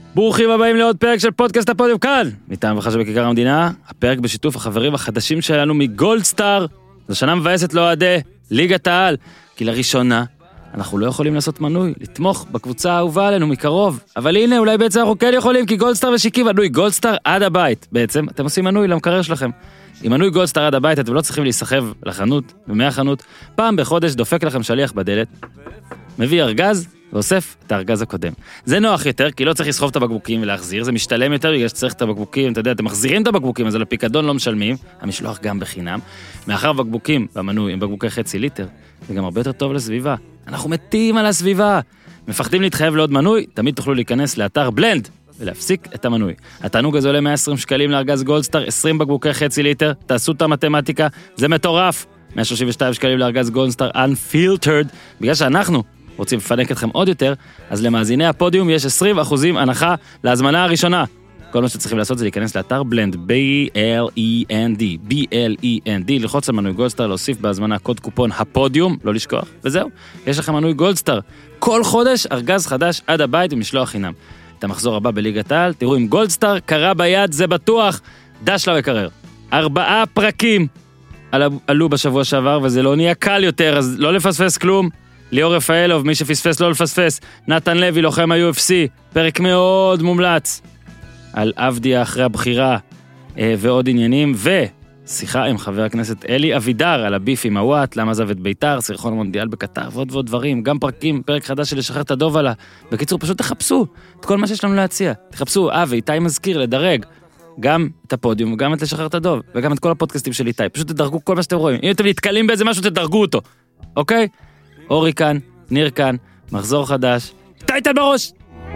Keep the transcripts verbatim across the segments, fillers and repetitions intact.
ברוכים הבאים לעוד פרק של פודקאסט הפודיום כאן, מטעם וחשוב בכיכר המדינה, הפרק בשיתוף החברים החדשים שלנו מגולדסטאר. זו שנה מבאסת לאוהדי ליגת העל, כי לראשונה אנחנו לא יכולים לעשות מנוי, לתמוך בקבוצה האהובה עלינו מקרוב, אבל הנה אולי בעצם אנחנו כן יכולים, כי גולדסטאר ושיקים מנוי גולדסטאר עד הבית. בעצם אתם עושים מנוי למקרר שלכם. עם מנוי גולדסטאר עד הבית אתם לא צריכים להיסחב לחנות ומהחנות, פעם בחודש דופק לכם שליח בדלת, מביא ארגז ואוסף את הארגז הקודם. זה נוח יותר, כי לא צריך לסחוב את הבקבוקים ולהחזיר, זה משתלם יותר בגלל שצריך את הבקבוקים, אתה יודע, אתם מחזירים את הבקבוקים, אז על הפיקדון לא משלמים, המשלוח גם בחינם. מאחר בקבוקים במנוי עם בקבוקי חצי ליטר, זה גם הרבה יותר טוב לסביבה. אנחנו מתים על הסביבה. מפחדים להתחייב לעוד מנוי, תמיד תוכלו להיכנס לאתר בלנד ולהפסיק את המנוי. התענוג הזה עולה מאה ועשרים שקלים לארגז גולדסטאר, עשרים בקבוקי חצי ליטר, תעשו את המתמטיקה, זה מטורף. מאה שלושים ושתיים שקלים לארגז גולדסטאר unfiltered, בגלל שאנחנו רוצים לפנק אתכם עוד יותר, אז למאזיני הפודיום יש עשרים אחוזים הנחה להזמנה הראשונה. כל מה שצריכים לעשות זה להיכנס לאתר בלנד, B-L-E-N-D, B-L-E-N-D, ללחוץ על מנוי גולדסטאר, להוסיף בהזמנה קוד קופון הפודיום, לא לשכוח, וזהו, יש לכם מנוי גולדסטאר. כל חודש ארגז חדש עד הבית ומשלוח חינם. את המחזור הבא בליגת העל, תראו עם גולדסטאר, קרה ביד, זה בטוח, דש לה וקרר. ארבעה פרקים עלו בשבוע שעבר, וזה לא נהיה קל יותר, אז לא לפספס כלום. ליאור רפאלוב, מי שפספס לא לפספס, נתן לוי, לוחם ה-יו אף סי, פרק מאוד מומלץ, על עבדיה אחרי הבחירה אה, ועוד עניינים, ושיחה עם חבר הכנסת אלי אבידר על הביף עם הוואט, למה עזב את ביתר, סרחון מונדיאל בקטר, ועוד ועוד דברים, גם פרקים, פרק חדש של לשחרר את הדוב עלה. בקיצור, פשוט תחפשו את כל מה שיש לנו להציע, תחפשו, אה, ואיתי מזכיר לדרג, גם את הפודיום, וגם את לשחרר את הדוב, וגם את כל הפודקאסטים של איתי, פשוט תדרגו כל מה שאתם רואים. אם אתם נתקלים באיזה משהו, תדרגו אותו, אוקיי? אורי כאן, ניר כאן, מחזור חדש, טייטל בראש!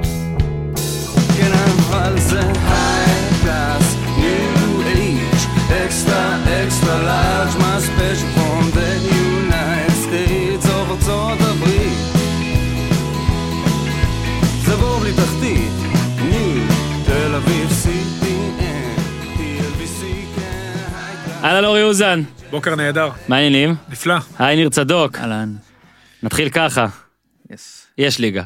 כן, אבל זה high class, new age, extra, extra large, my special from the United States of ארצות הברית. זה בור בלי תחתית, new, תל אביב, סי פי אן, טי אל וי סי, כן, high class. אהלן אורי אוזן. בוקר נהדר. מה העניינים? נפלא. היי ניר צדוק. אהלן. נתחיל ככה. יס. יש ליגה.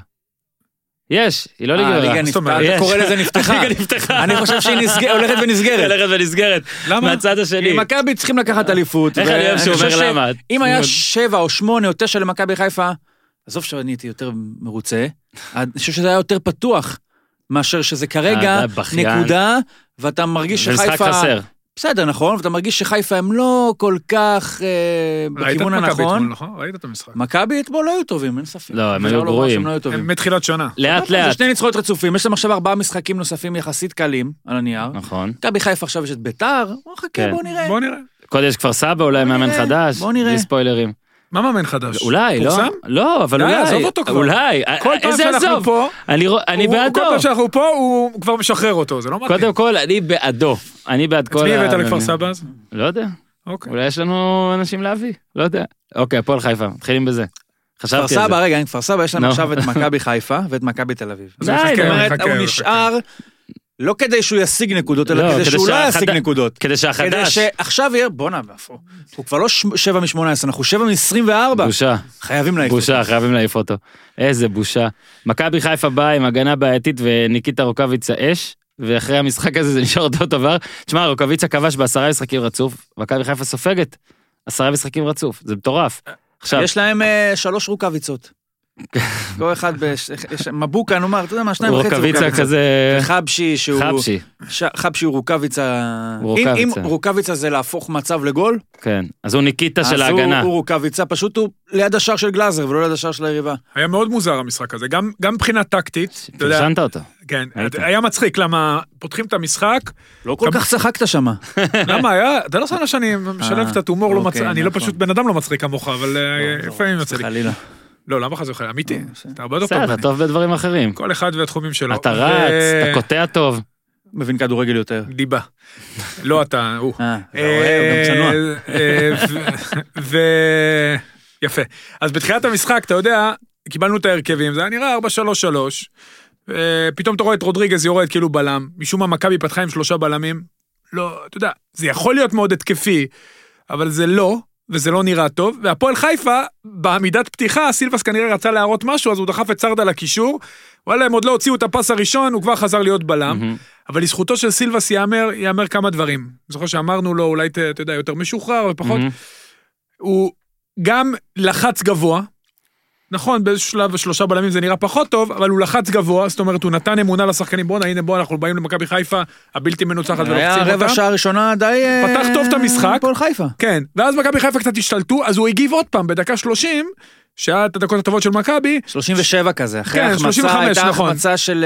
יש, היא לא ליגה. הליגה נפתחה, אתה קורא לזה נפתחה. הליגה נפתחה. אני חושב שהיא הולכת ונסגרת. הולכת ונסגרת. למה? מהצד השני. עם מכבי צריכים לקחת אליפות. איך אני אוהב שאומר למה? אם היה שבע או שמונה או תשע למכבי חיפה, עזוב שאני הייתי יותר מרוצה, אני חושב שזה היה יותר פתוח, מאשר שזה כרגע נקודה, ואתה מרגיש שחיפה... משחק חסר. בסדר, נכון, ואתה מרגיש שחיפה הם לא כל כך בכיוון הנכון. ראית את המשחק? מכבי אתמול לא היו טובים, אין ספק. לא, הם היו גרועים. הם מתחילת שנה. לאט זה לאט. שני ניצחונות רצופים, יש להם עכשיו ארבעה משחקים נוספים יחסית קלים על הנייר. נכון. מכבי חיפה עכשיו יש את ביתר, בוא נחכה, בוא נראה. בוא נראה. קודם יש כפר סבא, אולי מאמן חדש. בוא נראה. בלי ספוילרים. מה מאמן חדש? אולי, לא? פורסם? לא, אבל די, אולי. עזוב אותו כבר. אולי. כל פעם איזה שאנחנו עזוב? פה, אני אני בעדו. כל פעם שאנחנו פה, הוא כבר משחרר אותו, זה לא מתאים. קודם כל, אני בעדו. אני בעד כל... מי הבאת לכפר סבא אז? לא יודע. אוקיי. אולי יש לנו אנשים להביא. לא יודע. אוקיי, הפועל חיפה. מתחילים בזה. כפר חשבתי על סבא, זה. רגע, כפר סבא יש להם נו. עכשיו את מכבי חיפה ואת מכבי תל אביב. אז די, הוא זאת מחכה, זאת אומרת, מחכה, הוא מחכה. נשאר לא כדי שהוא ישיג נקודות, אלא לא, כדי כדי שהוא לא שהחד- ישיג נקודות. כדי כדי שהחדש... שעכשיו יהיה, בוא נע, הוא כבר לא שבע משמונה עשרה, אנחנו שבע מ-עשרים וארבע. בושה. חייבים להעיף. בושה, חייבים להעיף אותו. איזה בושה. מכבי חיפה באה עם הגנה בעייתית וניקיטה רוקאביצה אש, ואחרי המשחק הזה זה נשאר אותו דבר. תשמע, רוקאביצה כבש בעשרה משחקים רצוף, מכבי חיפה סופגת עשרה משחקים רצוף, זה מטורף. עכשיו, יש להם אה, שלוש רוקאביצות. כל אחד, בש- יש- מבוקה, נאמר, אתה יודע מה, שניים וחצי רוקאביצה כזה... חבשי שהוא... חבשי, ש- חבשי הוא רוקאביצה... רוקאביצה. אם אם רוקאביצה זה להפוך מצב לגול, כן. אז הוא ניקיטה של אז הוא- ההגנה. הוא רוקאביצה, פשוט הוא ליד השער של גלאזר ולא ליד השער של היריבה. היה מאוד מוזר המשחק הזה, גם גם מבחינה טקטית, אתה יודע, פרשנת אותו. כן, היית. היה מצחיק, למה פותחים את המשחק, לא כל כך צחקת שמה. למה היה, אתה לא שנה שאני משלב קצת הומור לא אוקיי, מצחיק, אני לא נכון. פשוט בן אדם לא מצחיק כמוך, אבל אה, לפעמים יוצא לי. חלילה. לא, למה חזר לך? אמיתי, אתה הרבה יותר טוב. בסדר, ממני. טוב בדברים אחרים. כל אחד והתחומים שלו. אתה ו- רץ, אתה קוטע טוב. מבין כדורגל יותר. דיבה. לא אתה, הוא. אה, אתה אוהב, גם צנוע. אה, ו- ו- יפה. אז בתחילת המשחק, אתה יודע, קיבלנו את ההרכבים, זה היה נראה ארבע שלוש שלוש, פתאום אתה רואה את רודריגז יורד כאילו בלם, משום מה מכבי פתחה עם שלושה בלמים, לא, אתה יודע, זה יכול להיות מאוד התקפי, אבל זה לא, וזה לא נראה טוב, והפועל חיפה, בעמידת פתיחה, סילבס כנראה רצה להראות משהו, אז הוא דחף את סרדל לקישור, וואלה, הם עוד לא הוציאו את הפס הראשון, הוא כבר חזר להיות בלם, mm-hmm. אבל לזכותו של סילבס יאמר, יאמר כמה דברים. זוכר שאמרנו לו, אולי אתה יודע, יותר משוחרר ופחות, mm-hmm. הוא גם לחץ גבוה, נכון, באיזשהו שלב שלושה בלמים זה נראה פחות טוב, אבל הוא לחץ גבוה, זאת אומרת, הוא נתן אמונה לשחקנים, בוא, הנה, בוא, אנחנו באים למכבי חיפה, הבלתי מנוצחת ולוחצים אותם. היה רבע שעה ראשונה די... פתח טוב את המשחק. פועל חיפה. כן, ואז מכבי חיפה קצת השתלטו, אז הוא הגיב עוד פעם, בדקה שלושים, שהיה את הדקות הטובות של מכבי. שלושים ושבע כזה, אחרי כן, שלושים וחמש, הייתה נכון. החמצה של...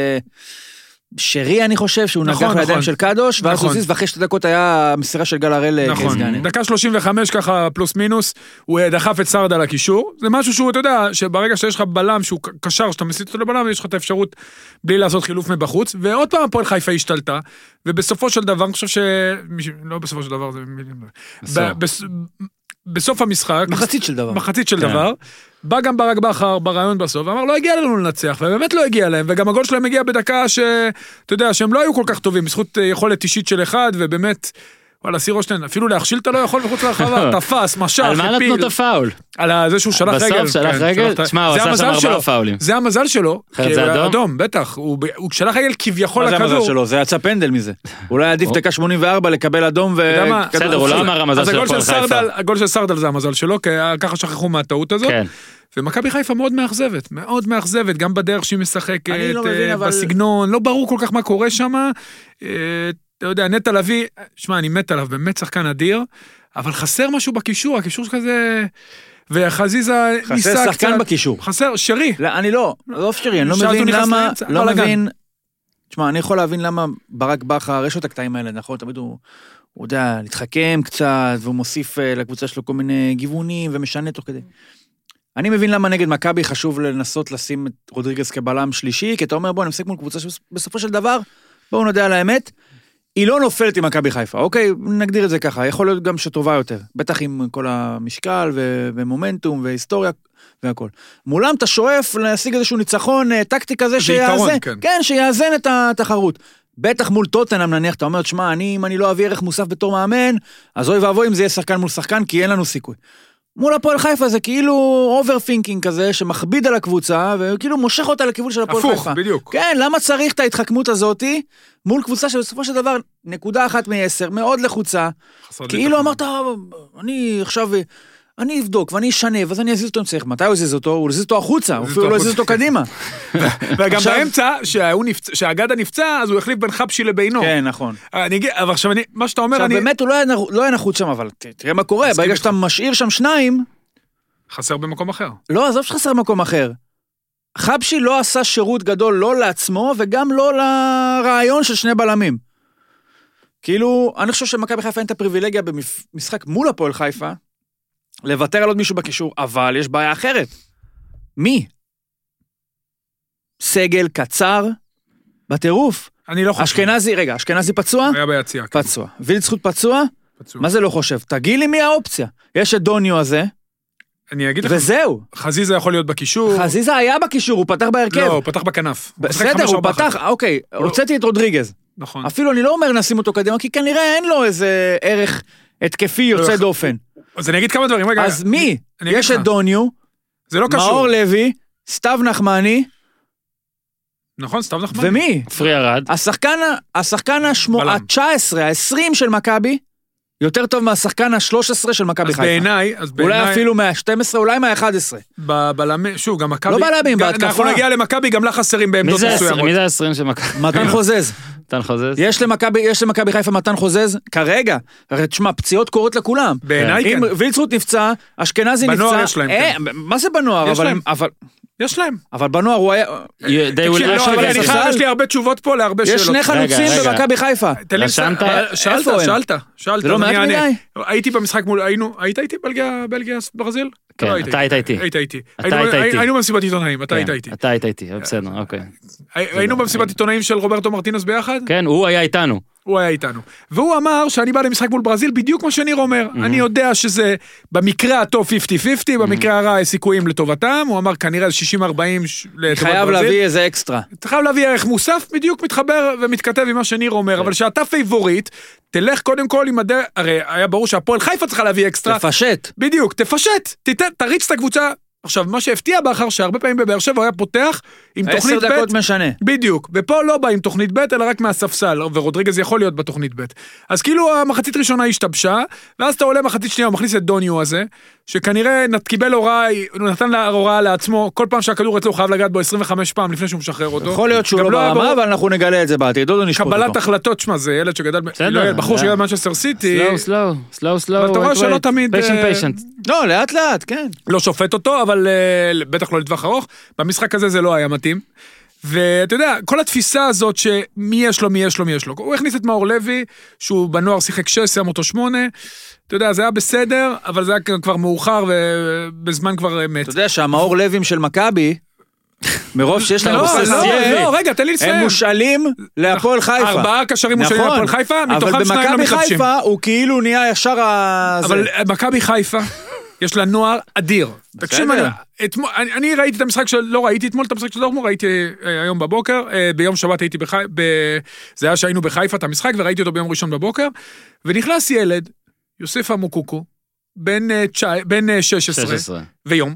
שרי, אני חושב, שהוא נכון, נגח נכון. לידיים של קדוש, ואז נכון. הוא זיז, ואחרי שתי דקות היה מסירה של גל הראל נכון. כסגני. דקה שלושים וחמש ככה פלוס מינוס, הוא דחף את סרדה לקישור, זה משהו שהוא, אתה יודע, שברגע שיש לך בלם שהוא קשר, שאתה מסיט אותו לבלם, יש לך את האפשרות בלי לעשות חילוף מבחוץ, ועוד פעם הפועל חיפה השתלטה, ובסופו של דבר, אני חושב ש... לא בסופו של דבר, זה... בסוף המשחק, מחצית של דבר. מחצית של דבר, בא גם ברק בכר ברעיון בסוף, ואמר, לא הגיע לנו לנצח, ובאמת לא הגיע להם, וגם הגול שלהם הגיע בדקה ש... אתה יודע, שהם לא היו כל כך טובים, בזכות יכולת אישית של אחד, ובאמת, וואלה, סיר רושטיין, אפילו להכשיל אתה לא יכול מחוץ לרחבה, תפס, משך, על מה נתנו את הפאול? על זה שהוא שלח רגל. בסוף שלח רגל? תשמע, הוא עשה שם ארבעה פאולים. זה המזל שלו. אחרת זה אדום? אדום, בטח. הוא שלח רגל כביכול לכדור. מה זה המזל שלו? זה יצא פנדל מזה. אולי עדיף דקה שמונים וארבע לקבל אדום ו... בסדר, הוא לא אמר המזל של הפועל חיפה. הגול של סרדל זה המזל שלו, כי ככה שכחו מהטעות הזאת. ומכבי חיפה מאוד מאכזבת, מאוד מאכזבת, גם בדרך שהיא משחקת, בסגנון, לא ברור כל כך מה קורה שם. אתה יודע, נטע לביא, שמע, אני מת עליו, באמת שחקן אדיר, אבל חסר משהו בקישור, הקישור כזה, וחזיזה ניסה קצת. חסר שחקן בקישור. חסר, שרי. לא, אני לא, לא שרי, אני לא מבין למה, לא מבין, תשמע, אני יכול להבין למה ברק בכר, יש לו את הקטעים האלה, נכון? תמיד הוא, הוא יודע, להתחכם קצת, והוא מוסיף לקבוצה שלו כל מיני גיוונים, ומשנה תוך כדי. אני מבין למה נגד מכבי חשוב לנסות לשים את רודריגז כבלם שלישי, כי אתה אומר, בוא, אני מסתכל מול קבוצה שבסופו של דבר, בואו נדע על האמת, היא לא נופלת עם מכבי חיפה, אוקיי, נגדיר את זה ככה, יכול להיות גם שטובה יותר, בטח עם כל המשקל ו- ומומנטום והיסטוריה והכל. מולם אתה שואף להשיג איזשהו ניצחון טקטי כזה שיאזן, כן. כן, שיאזן את התחרות. בטח מול טוטנהאם נניח, אתה אומר, שמה, אני, אם אני לא אביא ערך מוסף בתור מאמן, אז אוי ואבוי אם זה יהיה שחקן מול שחקן, כי אין לנו סיכוי. מול הפועל חיפה זה כאילו אוברפינקינג כזה, שמכביד על הקבוצה, וכאילו מושך אותה לכיוון של הפועל חיפה. הפוך, בדיוק. כן, למה צריך את ההתחכמות הזאת, מול קבוצה שבסופו של דבר, נקודה אחת מעשר, מאוד לחוצה, כאילו אמרת, אני עכשיו, אני אבדוק, ואני אשנה, ואז אני אזיז אותו אם צריך. מתי הוא אזיז אותו? הוא אזיז אותו החוצה, הוא אפילו לא אזיז אותו קדימה. וגם באמצע, שהאגדה נפצע, אז הוא החליף בין חבשי לבינו. כן, נכון. אבל עכשיו, מה שאתה אומר, אני... באמת הוא לא היה נחוץ שם, אבל תראה מה קורה, ברגע שאתה משאיר שם שניים... חסר במקום אחר. לא, עזוב שחסר במקום אחר. חבשי לא עשה שירות גדול, לא לעצמו, וגם לא לרעיון של שני בלמים. כאילו, אני חושב שמכבי חיפה אין את הפריבילגיה במשחק מול הפועל חיפה, לוותר על עוד מישהו בקישור, אבל יש בעיה אחרת. מי? סגל קצר, בטירוף. אני לא חושב. אשכנזי, רגע, אשכנזי פצוע? היה ביציאה. פצוע. וילד זכות פצוע? פצוע. מה זה לא חושב? תגיד לי מי האופציה. יש את דוניו הזה. אני אגיד לך. וזהו. חזיזה יכול להיות בקישור. חזיזה היה בקישור, הוא פתח בהרכב. לא, הוא פתח בכנף. בסדר, הוא פתח, אוקיי, הוצאתי את רודריגז. נכון. אפילו אני לא אומר נשים אותו קדימה, כי כנראה אין לו איזה ערך התקפי יוצא דופן. אז אני אגיד כמה דברים, רגע. אז מי? יש את דוניו, זה לא קשור. מאור לוי, סתיו נחמני. נכון, סתיו נחמני. ומי? פרי ארד. השחקן, השחקן ה-תשע עשרה, ה-עשרים של מכבי, יותר טוב מהשחקן ה-שלוש עשרה של מכבי חיפה. אז בעיניי, אז בעיניי... אולי אפילו מה-שתים עשרה, אולי מה-אחד עשרה. בבלמי, שוב, גם מכבי... לא בלמים, בהתקפה. אנחנו נגיע למכבי, גם לה חסרים בעמדות מסוימות. מי זה ה-עשרים של מכבי? מתן חוזז. מתן חוזז? יש למכבי, יש למכבי חיפה מתן חוזז, כרגע, הרי תשמע, פציעות קורות לכולם. בעיניי כן. אם וילצרוט נפצע, אשכנזי נפצע... בנוער יש להם, כן. מה זה בנוער? אבל... יש להם. אבל בנוער הוא היה... יש לי הרבה תשובות פה להרבה שאלות. יש שני חלוצים במכבי חיפה. רשמת? שאלת, שאלת, שאלת. זה לא מעט מדי? הייתי במשחק מול, היינו, היית איתי בלגיה, ברזיל? כן, אתה היית איתי. היית איתי. אתה היית איתי. היינו במסיבת עיתונאים, אתה היית איתי. אתה היית איתי, בסדר, אוקיי. היינו במסיבת עיתונאים של רוברטו מרטינס ביחד? כן, הוא היה איתנו. הוא היה איתנו. והוא אמר שאני בא למשחק מול ברזיל בדיוק כמו שניר אומר. אני יודע שזה במקרה הטוב חמישים חמישים, במקרה הרע סיכויים לטובתם, הוא אמר כנראה שישים ארבעים לטובת ברזיל. חייב להביא איזה אקסטרה. אתה חייב להביא ערך מוסף, בדיוק מתחבר ומתכתב עם מה שניר אומר, אבל שאתה פייבוריט, תלך קודם כל עם הדרך, הרי היה ברור שהפועל חיפה צריכה להביא אקסטרה. תפשט. בדיוק, תפשט, תריץ את הקבוצה. עכשיו, מה שהפתיע באחר שהרבה פעמים בבאר שבע היה פותח עם תוכנית ב'. עשר דקות משנה. בדיוק, ופה לא בא עם תוכנית ב', אלא רק מהספסל, ורודריגז יכול להיות בתוכנית ב'. אז כאילו המחצית ראשונה השתבשה, ואז אתה עולה מחצית שנייה, הוא מכניס את דוניו הזה, שכנראה קיבל הוראה, הוא נתן הוראה לעצמו, כל פעם שהכדור אצלו הוא חייב לגעת בו עשרים וחמש פעם לפני שהוא משחרר אותו. יכול להיות שהוא לא ברמה, אבל אנחנו נגלה את זה בעתיד, דודו נשפוט אותו. קבלת החלטות, שמה, זה ילד שגדל, בחור שגדל במנצ'סטר סיטי. סלו, סלו, סלו, ואתה רואה שלא תמיד... לא, לאט לאט, כן. לא שופט אותו, אבל בטח לא לטווח ארוך. במשחק הזה זה לא היה מתאים. ואתה יודע, כל התפיסה הזאת שמי יש לו, מי יש לו, מי יש לו. הוא הכניס את מאור לוי, שהוא בנוער שיחק שש, שם אותו שמונה. אתה יודע, זה היה בסדר, אבל זה היה כבר מאוחר ובזמן כבר מת. אתה יודע שהמאור לויים של מכבי, מרוב שיש להם בוססיה, לא, רגע, תן לי לסיים. הם מושאלים להפועל חיפה. ארבעה קשרים מושאלים להפועל חיפה, מתוכם שניים לא מתחדשים. אבל במכבי חיפה הוא כאילו נהיה ישר ה... אבל מכבי חיפה, יש לה נוער אדיר. תקשיב, אני ראיתי את המשחק של, לא ראיתי אתמול את המשחק של דורטמונד, ראיתי היום בבוקר, ביום שבת הייתי בחיפה, זה היה שהיינו בחיפה את המשחק, וראיתי אותו ביום ראשון בבוקר, ונכנס ילד, יוסף אמוקוקו, בן שש עשרה, ויום,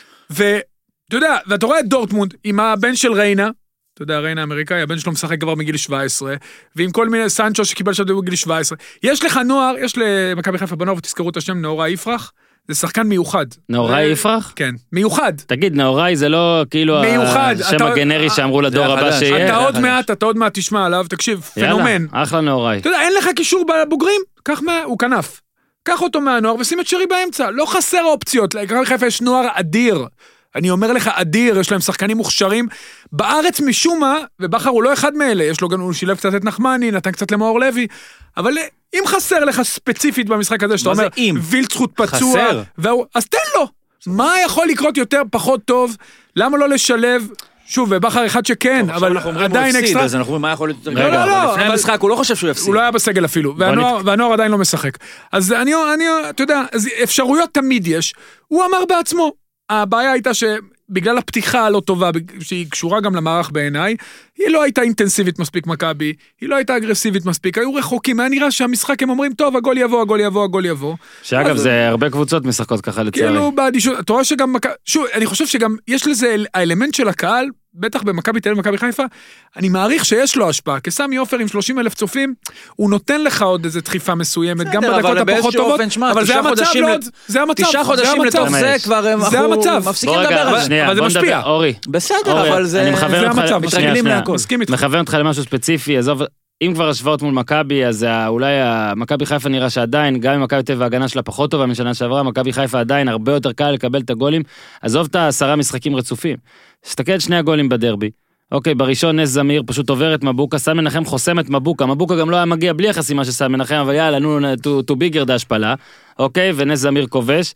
ואתה יודע, ואתה רואה את דורטמונד, עם הבן של ריינה, אתה יודע, ריינה האמריקאי, הבן שלו משחק כבר מגיל שבע עשרה, ועם כל מיני סנצ'ו שקיבל שם בגיל שבע עשרה, יש לך נוער, יש למכבי חיפה בנוער, ותזכרו את השם, נאורה יפרח, זה שחקן מיוחד. נאוראי יפרח? כן, מיוחד. תגיד, נאוראי זה לא כאילו השם הגנרי שאמרו לדור הבא שיהיה? אתה עוד מעט, אתה עוד מעט תשמע עליו, תקשיב, פנומן. יאללה, אחלה נאוראי. אתה יודע, אין לך קישור בבוגרים? קח מה, הוא כנף. קח אותו מהנוער ושים את שרי באמצע. לא חסר אופציות, למכבי חיפה יש נוער אדיר. אני אומר לך אדיר, יש להם שחקנים מוכשרים. בארץ משום מה, ובחר הוא לא אחד מאלה, יש לו גם, הוא שילב קצת את נחמני, נתן קצת למאור לוי, אבל אם חסר לך ספציפית במשחק הזה, שאתה אומר, וילצחוט פצוע, והוא, אז תן לו. מה יכול לקרות יותר פחות טוב? למה לא לשלב? שוב, ובחר אחד שכן, אבל עדיין אקסטרה. אז אנחנו אומרים מה יכול להיות יותר גדול. לא, לא, לפני המשחק הוא לא חושב שהוא יפסיד. הוא לא היה בסגל אפילו, והנוער עדיין לא משחק. אז אני, אתה יודע, אפשרויות תמיד יש. הוא אמר בעצמו, הבעיה הייתה שבגלל הפתיחה הלא טובה, שהיא קשורה גם למערך בעיניי, היא לא הייתה אינטנסיבית מספיק מכבי, היא לא הייתה אגרסיבית מספיק, היו רחוקים, היה נראה שהמשחק הם אומרים, טוב, הגול יבוא, הגול יבוא, הגול יבוא. שאגב, זה הרבה קבוצות משחקות ככה לצערי. כאילו, באדישות, אתה רואה שגם, שוב, אני חושב שגם יש לזה האלמנט של הקהל, בטח במכבי תל אביב, מכבי חיפה, אני מעריך שיש לו השפעה, כסמי עופר עם שלושים אלף צופים, הוא נותן לך עוד איזה דחיפה מסוימת, גם בדקות הפחות טובות, אבל זה המצב לא, זה המצב, תשעה חודשים לתוך זה כבר אנחנו מפסיקים לדבר על זה, אבל זה משפיע. אורי, בסדר, אבל זה המצב, מתרגלים להכל. מכוון אותך למשהו ספציפי, עזוב, אם כבר השוואות מול מכבי, אז אולי מכבי חיפה נראה שעדיין, גם אם מכבי טבע ההגנה שלה פחות טובה משנה שעברה, מכבי חיפה עדיין הרבה יותר קל לקבל את הגולים, עזוב את העשרה משחקים רצופים. תסתכל שני הגולים בדרבי, אוקיי, בראשון נס זמיר פשוט עובר את מבוקה, סן מנחם חוסם את מבוקה, מבוקה גם לא היה מגיע בלי החסימה של סן מנחם, אבל יאללה, נו, to bigger דשפלה, אוקיי, ונס זמיר כובש,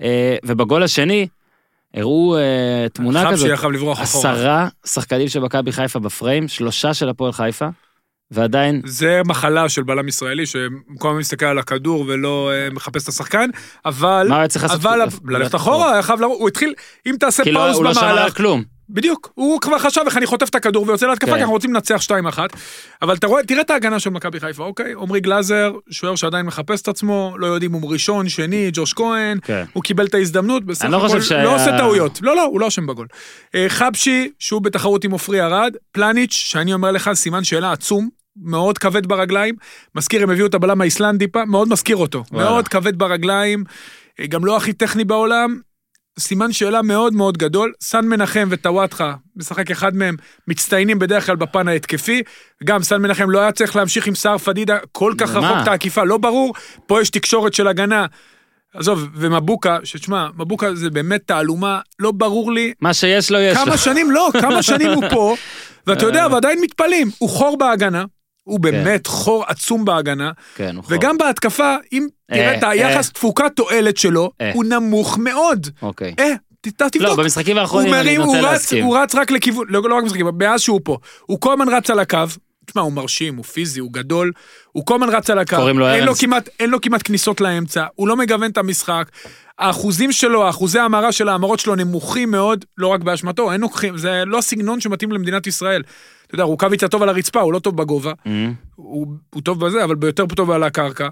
ובגול השני, הראו תמונה כזאת, עשרה שחקנים של מכבי חיפה בפריים, שלושה של הפועל חיפה, ועדיין... זה מחלה של בלם ישראלי, שכל הזמן מסתכל על הכדור ולא מחפש את השחקן, אבל... מה היה צריך לעשות? אבל... ללכת אחורה, הוא התחיל... אם תעשה פאוז במהלך... הוא לא שמע על כלום. בדיוק, הוא כבר חשב איך אני חוטף את הכדור ויוצא להתקפה, כי אנחנו רוצים לנצח שתיים אחת, אבל תראה את ההגנה של מכבי חיפה, אוקיי? עומרי גלאזר, שוער שעדיין מחפש את עצמו, לא יודעים אם הוא ראשון, שני, ג'וש כהן, הוא קיבל את ההזדמנות, בסך הכל לא עושה טעויות, לא, לא, הוא לא אשם בגול. חבשי, שהוא בתחרות עם עופרי ארד, פלניץ', שאני אומר לך, סימן שאלה עצום, מאוד כבד ברגליים, מזכיר, הם הביאו את הבלם האיסלנדי, מאוד מזכיר אותו, מאוד כבד ברגליים, גם לא הכי טכני בעולם, סימן שאלה מאוד מאוד גדול, סן מנחם וטוואטחה, משחק אחד מהם, מצטיינים בדרך כלל בפן ההתקפי, גם סן מנחם לא היה צריך להמשיך עם סער פדידה, כל כך רחוק את העקיפה, לא ברור, פה יש תקשורת של הגנה, עזוב, ומבוקה, שתשמע, מבוקה זה באמת תעלומה, לא ברור לי, מה שיש לו יש לו. כמה שנים לא, כמה שנים הוא פה, ואתה יודע, ועדיין מתפלים, הוא חור בהגנה, הוא באמת חור עצום בהגנה, וגם בהתקפה, אם תראה את היחס תפוקה תועלת שלו, הוא נמוך מאוד. אה, תבדוק. לא, במשחקים האחרונים אני נוטה להסכים. הוא רץ רק לכיוון, לא רק במשחקים, מאז שהוא פה, הוא כל הזמן רץ על הקו, תשמע, הוא מרשים, הוא פיזי, הוא גדול, הוא כל הזמן רץ על הקו, קוראים לו אין לו ארנסט. כמעט, אין לו כמעט כניסות לאמצע, הוא לא מגוון את המשחק, האחוזים שלו, האחוזי ההמרה של ההמרות שלו נמוכים מאוד, לא רק באשמתו, אין לוקחים, זה לא הסגנון שמתאים למדינת ישראל. אתה יודע, רוקאביצה טוב על הרצפה, הוא לא טוב בגובה, הוא, הוא טוב בזה, אבל ביותר טוב על הקרקע.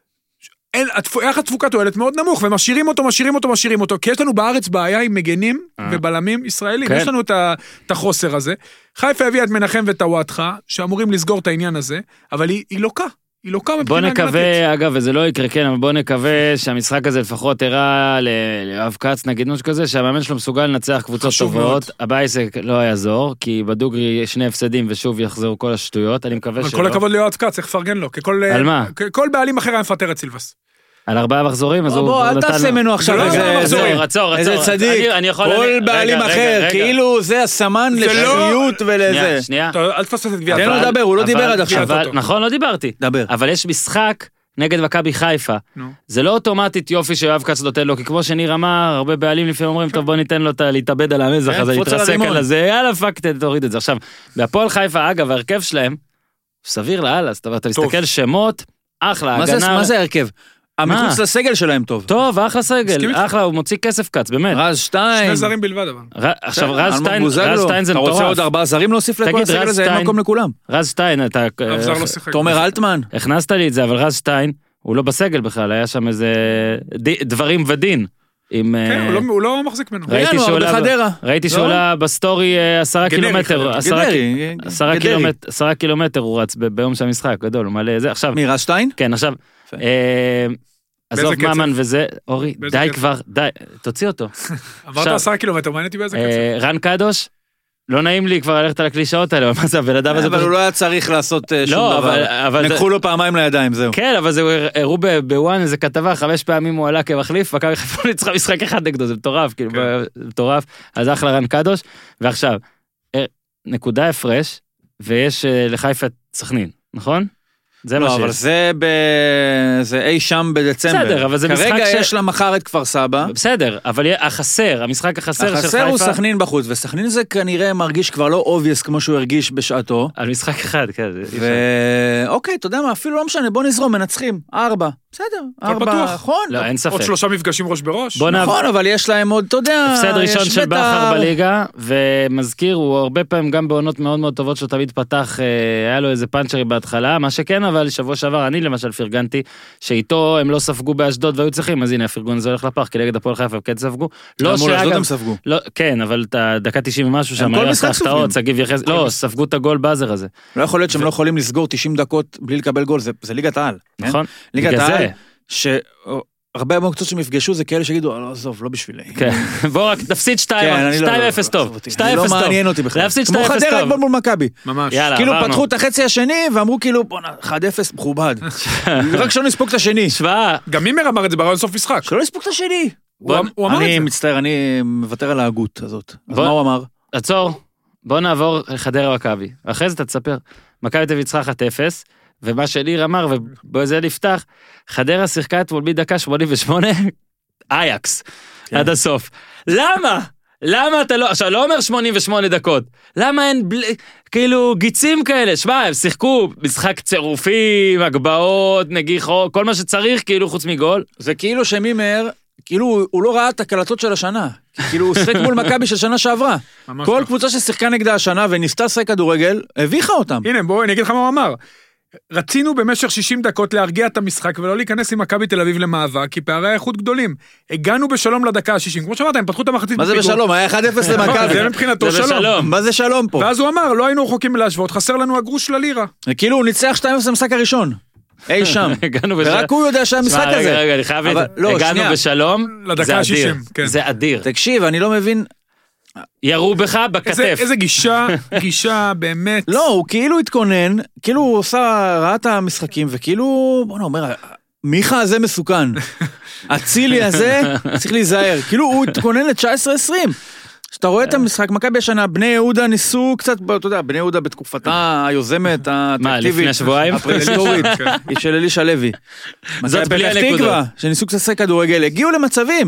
אין, איך התפוקה תועלת מאוד נמוך, ומשאירים אותו, משאירים אותו, משאירים אותו, כי יש לנו בארץ בעיה עם מגנים ובלמים ישראלים, כן. יש לנו את, ה, את החוסר הזה. חיפה הביאה את מנחם וטוואטחה, שאמורים לסגור את העניין הזה, אבל היא, היא לוקה, היא לוקה בוא מבחינה הגנתית. נקווה, אגב, וזה לא יקרה, כן, אבל בוא נקווה שהמשחק הזה לפחות הראה ליואב כץ, נגיד נוש כזה, שהמאמן שלו מסוגל לנצח קבוצות טובות, הבית זה לא יעזור, כי בדוגרי יש שני הפסדים ושוב יחזרו כל השטויות, אני מקווה אבל שלא. כל הכבוד ליואב כץ, צריך לפרגן לו, ככל, על מה? כל בעלים אחר היה מפטר את סילבס. על ארבעה מחזורים, אז הוא בוא, אל נתן תעשה לו. ממנו עכשיו זה לא איזה- ארבעה איזה- מחזורים. עצור, עצור, איזה עצור. צדיק, אני- אני יכול- כל אני- בעלים רגע, אחר, רגע, רגע. כאילו זה הסמן זה לא- לשפיות ולזה. שנייה, שנייה. טוב, אל תפספס את גביע. תן לו אבל- לדבר, הוא לא אבל- דיבר עד עכשיו. אבל- נכון, לא דיברתי. דבר. אבל יש משחק נגד מכבי חיפה. נו. זה לא אוטומטית יופי שיואב כץ נותן לו, כי כמו שניר אמר, הרבה בעלים לפעמים אומרים, טוב בוא ניתן לו את ה- להתאבד על המזח, כן, אז קפוץ על להתרסק הרימון. על הזה, יאללה פאק, ת- תוריד את זה. עכשיו, בהפועל חיפה, אגב, ההרכב שלהם, הוא סביר לאללה, אז אתה אתה טוב. מסתכל שמות, אחלה, מה זה- הגנה, מה זה ההרכב? המחוץ לסגל שלהם טוב. טוב, אחלה מסכים סגל, איתך. אחלה, הוא מוציא כסף כץ, באמת. רז שתיים. שני זרים בלבד, אבל. ר- עכשיו, בסדר, רז אלמוג שטיין, בוזגלו. רז שטיין זה אתה רוצה מטורף. עוד ארבעה זרים להוסיף לכל תגיד, הסגל רז הזה? אין שטיין- מקום לכולם. רז שטיין, אתה... אף זר לא שיחק. תומר אלטמן. הכנסת לי את זה, אבל רז שטיין, הוא לא בסגל בכלל, היה שם איזה ד- דברים ודין. עם... כן, אה, הוא לא- הוא לא מחזיק ממנו. ראיתי בינואר, שהוא עלה- בחדרה. ראיתי שהוא לא? עלה בסטורי אה, עשרה גנרי, קילומטר, חדרה. עשרה גדרי, קי- עשרה גדרי. קילומטר, עשרה קילומטר הוא רץ ב- ביום של המשחק, גדול, הוא מלא זה, עכשיו, מי, רז שטיין? כן, עכשיו, יפה. אה, עזוב באיזה קצב? ממן וזה, אורי, באיזה די קצב? כבר, די, תוציא אותו. עברת עכשיו- עשרה קילומטר, מעניין אותי באיזה קצב. אה, רן קדוש, לא נעים לי כבר ללכת על הקלישאות האלה, אבל מה זה, הבן אדם הזה אבל פשוט... הוא לא היה צריך לעשות אה, שום לא, אבל- דבר. אבל זה- נקחו לו פעמיים לידיים, זהו. כן, אבל זה, הראו ב- בוואן איזה כתבה, חמש פעמים הוא עלה כמחליף, מכבי חיפה ניצחה משחק אחד נגדו, זה מטורף, כאילו, כן. זה מטורף, אז אחלה רן קדוש, ועכשיו, אה, נקודה הפרש, ויש אה, לחיפה את סכנין, נכון? זה מה לא, אבל שיש. זה ב... זה אי שם בדצמבר. בסדר, אבל זה משחק כרגע ש- יש לה מחר את כפר סבא. בסדר, אבל החסר, המשחק החסר של החסר הוא חיפה, סכנין בחוץ, וסכנין זה כנראה מרגיש כבר לא אובייס כמו שהוא הרגיש בשעתו. על משחק אחד, כן. זה אי אפשר. ואוקיי, אתה יודע מה, אפילו לא משנה, בוא נזרום, מנצחים. ארבע. בסדר, ארבע, פתוח. נכון. לא, אין עוד ספק. שלושה מפגשים ראש בראש. בוא נעבור. נכון, אבל יש להם עוד, אתה יודע, הפסד ראשון יש של בכר בית"ר. בליגה, ומזכיר, הוא הרבה פעמים גם בעונות מאוד מאוד טובות שהוא תמיד פתח, אה, היה לו איזה פאנצ'רי בהתחלה, מה שכן, אבל שבוע שעבר אני למשל פרגנתי, שאיתו הם לא ספגו באשדוד והיו צריכים, אז הנה הפרגון הזה הולך לפח, כי נגד הפועל חיפה הם כן ספגו. לא גם מול אשדוד שאגב, הם ספגו. לא, כן, אבל את הדקה תשעים ומשהו שם, כל היה משחק עשה הפתעות, סופגים. שגיב יחז, לא, ספגו את הגול באזר הזה, לא יכול להיות שהם לא יכולים לסגור תשעים דקות בלי לקבל גול, זה- זה ליגת העל. כן? נכון? ליגת בגלל העל, זה. שהרבה מאוד קבוצות שהם יפגשו זה כאלה שיגידו, לא, עזוב, לא בשבילי. כן, בוא רק תפסיד כן, אני לא- שתיים לא- אפס לא, טוב, עזוב אותי. שתיים אפס לא טוב, מעניין אותי בכלל. להפסיד כמו שתיים אפס חדרה טוב, אתמול מול מכבי. ממש. יאללה, כאילו עברנו. פתחו את החצי השני ואמרו כאילו, בוא'נה, אחד אפס מכובד. רק שלא נספוג את השני. שמע, גם מימר אמר את זה ברעיון סוף משחק. שלא נספוג את השני. הוא אמ- הוא אמר את אני זה. מצטער, אני מוותר על ההגות הזאת. אז בוא- מה הוא אמר? עצור, בוא נעבור לחדרה מכבי, אחרי זה אתה תספר. מכבי תל אביב ניצחה אחת אפס, ומה שניר אמר, ובוא זה נפתח, חדרה שיחקה אתמול מדקה שמונים ושמונה, אייקס, כן. עד הסוף. למה? למה אתה לא, עכשיו לא אומר שמונים ושמונה דקות, למה אין בל... כאילו גיצים כאלה, שמע, הם שיחקו משחק צירופים, הגבהות, נגיחות, כל מה שצריך, כאילו חוץ מגול. זה כאילו שמימר, כאילו הוא לא ראה את הקלטות של השנה. כאילו הוא שיחק מול מכבי של שנה שעברה. ממש כל לא. קבוצה ששיחקה נגדה השנה וניסתה לשחק כדורגל, הביכה אותם. הנה, בוא, אני אגיד לך מה הוא אמר. רצינו במשך שישים דקות להרגיע את המשחק ולא להיכנס עם מכבי תל אביב למאבק, כי פערי האיכות גדולים. הגענו בשלום לדקה ה-שישים, כמו שאמרת, הם פתחו את המחצית. מה זה בפיגור. בשלום? היה אחד אפס זה למכבי. מבחינתו זה שלום. בשלום. מה זה שלום פה? ואז הוא אמר, לא היינו רחוקים מלהשוות, חסר לנו הגרוש של הלירה. כאילו הוא ניצח שתיים אפס במשחק הראשון. אי שם. הגענו בשלום. ורק הוא יודע שהמשחק שמע, רגע, הזה. רגע, אני חייב אבל- לת... לא, הגענו שנייה. בשלום, לדקה זה אדיר, ה-שישים, כן. זה אדיר. תקשיב, אני לא מבין. ירו בך איזה, בכתף. איזה גישה, גישה באמת. לא, הוא כאילו התכונן, כאילו הוא עושה, ראה את המשחקים, וכאילו, בוא נאמר, מיכה הזה מסוכן. הצילי הזה, צריך להיזהר. כאילו הוא התכונן ל-תשע עשרה עשרים. כשאתה רואה את המשחק, מכבי השנה, בני יהודה ניסו קצת, אתה יודע, בני יהודה בתקופתה היוזמת, האטרקטיבית, לפני שבועיים? הפרהיסטורית, היא של אלישע לוי. זאת מכבי בלי פתח הנקודות. תקווה, שניסו קצת לשחק כדורגל, הגיעו למצבים.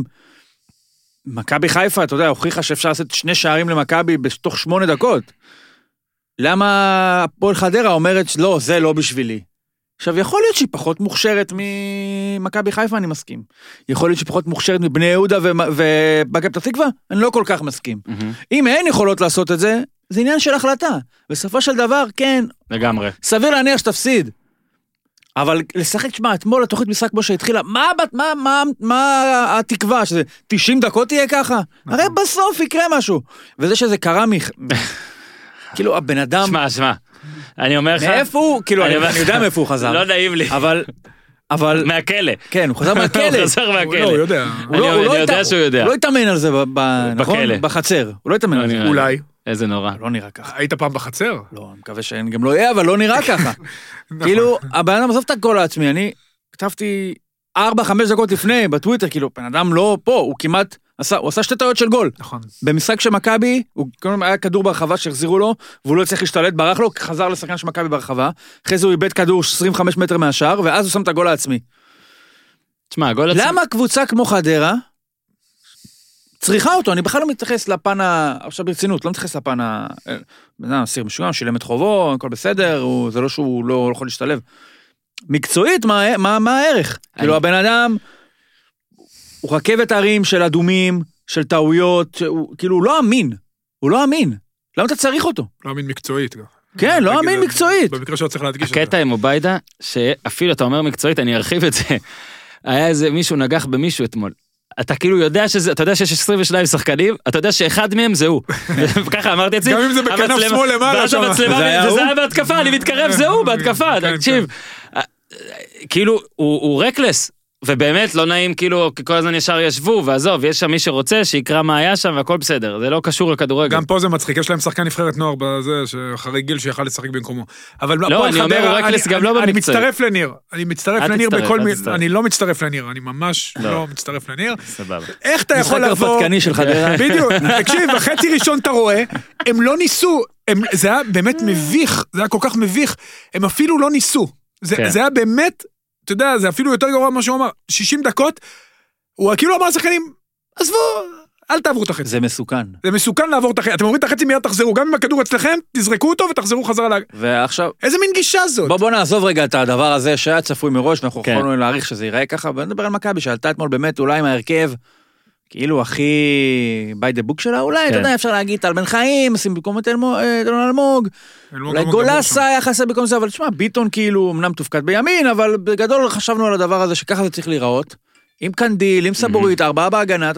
מכבי חיפה, אתה יודע, הוכיחה שאפשר לעשות שני שערים למכבי בתוך שמונה דקות. למה הפועל חדרה אומרת, לא, זה לא בשבילי. עכשיו, יכול להיות שהיא פחות מוכשרת ממכבי חיפה, אני מסכים. יכול להיות שהיא פחות מוכשרת מבני יהודה ובמכבי פתח תקווה, אני לא כל כך מסכים. אם אין יכולות לעשות את זה, זה עניין של החלטה. בסופו של דבר, כן. לגמרי. סביר להניח שתפסיד. אבל לשחק, תשמע, אתמול התוכנית משחק כמו שהתחילה, מה, מה, מה, מה התקווה? שזה תשעים דקות תהיה ככה? הרי בסוף יקרה משהו. וזה שזה קרה מ... כאילו, הבן אדם... שמע, שמע. אני אומר לך... מאיפה הוא? כאילו, אני יודע מאיפה הוא חזר. לא נעים לי. אבל... אבל... מהכלא. כן, הוא חזר מהכלא. הוא חזר מהכלא. הוא יודע. אני יודע שהוא יודע. הוא לא התאמן על זה, נכון? בחצר. הוא לא התאמן על זה. אולי. איזה נורא. לא נראה ככה. היית פעם בחצר? לא, אני מקווה שאני גם לא אהיה, אבל לא נראה ככה. כאילו, הבן אדם עזוב את הגול העצמי, אני כתבתי ארבע, חמש דקות לפני בטוויטר, כאילו, בן אדם לא פה, הוא כמעט, הוא עשה שתי טעויות של גול. נכון. במשחק של מכבי, הוא קודם היה כדור ברחבה שהחזירו לו, והוא לא צריך להשתלט, ברח לו, חזר לשחקן של מכבי ברחבה, אחרי זה הוא איבד כדור עשרים וחמישה מטר מהשאר, ואז הוא שם את הגול העצמי. תשמע, הגול העצמי... למה קבוצה כמו חדרה צריכה אותו? אני בכלל לא מתייחס לפן ה... עכשיו ברצינות, לא מתייחס לפן ה... סיר משוגע, שילם את חובו, הכל בסדר, זה לא שהוא לא יכול להשתלב. מקצועית, מה, מה, מה הערך? כאילו, הבן אדם, הוא רכבת הרים של אדומים, של טעויות, כאילו, הוא לא אמין. הוא לא אמין. למה אתה צריך אותו? לא אמין מקצועית. כן, לא אמין מקצועית. במקרה שלא צריך להדגיש את זה. הקטע עם אוביידה, שאפילו אתה אומר מקצועית, אני ארחיב את זה. היה איזה מישהו נגח במישהו אתמול. אתה כאילו יודע שזה, אתה יודע שיש עשרים ושניים שחקנים, אתה יודע שאחד מהם זה הוא. וככה אמרתי את זה. גם אם זה בכנף שמאל למעלה. ואז המצלמה, וזה היה בהתקפה, אני מתקרב, זה הוא בהתקפה, תקשיב. כאילו, הוא רקלס, ובאמת לא נעים, כאילו, כל הזמן ישר ישבו, ועזוב, יש שם מי שרוצה, שיקרא מה היה שם, והכל בסדר, זה לא קשור לכדורגל. גם פה זה מצחיק, יש להם שחקן נבחרת נוער בזה, שאחרי גיל שיכל לשחק במקומו. אבל לא, אני אומר, הוא רקלס גם לא במקצועי. אני מצטרף לניר, אני מצטרף לניר בכל מי... אני לא מצטרף לניר, אני ממש לא מצטרף לניר. סבבה. איך אתה יכול משחק לבוא... הרפתקני של חדרה. בדיוק, תקשיב, בחצי ראשון אתה רואה, הם לא ניסו, זה היה באמת מביך, זה היה כל כך מביך, הם אפילו לא ניסו. זה היה באמת, אתה יודע, זה אפילו יותר גרוע ממה שהוא אמר, שישים דקות, הוא כאילו אמר לשחקנים, עזבו, אל תעברו את החצי. זה מסוכן. זה מסוכן לעבור את החצי, אתם אומרים את החצי מיד תחזרו, גם אם הכדור אצלכם, תזרקו אותו ותחזרו חזרה לה... ועכשיו... איזה מין גישה זאת? בוא, בוא נעזוב רגע את הדבר הזה שהיה צפוי מראש, ואנחנו יכולנו להעריך שזה ייראה ככה, ונדבר על מכבי, שעלתה אתמול באמת אולי עם ההרכב, כאילו הכי by the book שלה, אולי, אתה יודע, אפשר להגיד טל בן חיים, שים במקום את אלון אלמוג, אולי גולסה היה חסר במקום זה, אבל תשמע, ביטון כאילו אמנם תופקד בימין, אבל בגדול חשבנו על הדבר הזה שככה זה צריך להיראות, עם קנדיל, עם סבורית, ארבעה בהגנה,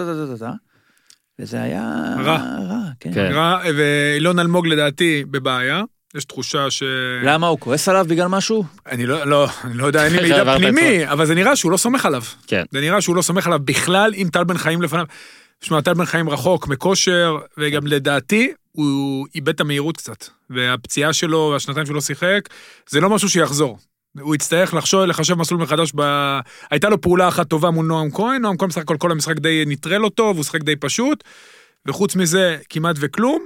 וזה היה רע, כן. רע, ואילון אלמוג לדעתי בבעיה, יש תחושה ש... למה, הוא כועס עליו בגלל משהו? אני לא, לא, אני לא יודע, אין לי מידע פנימי, אבל זה נראה שהוא לא סומך עליו. כן. זה נראה שהוא לא סומך עליו בכלל, עם טל בן חיים לפניו. שמע, טל בן חיים רחוק מכושר, וגם לדעתי, הוא איבד את המהירות קצת. והפציעה שלו, והשנתיים שלו שיחק, זה לא משהו שיחזור. הוא יצטרך לחשוב, לחשב מסלול מחדש ב... הייתה לו פעולה אחת טובה מול נועם כהן, נועם כהן משחק כל, כל המשחק די נטרל אותו, והוא שחק די פשוט, וחוץ מזה, כמעט וכלום,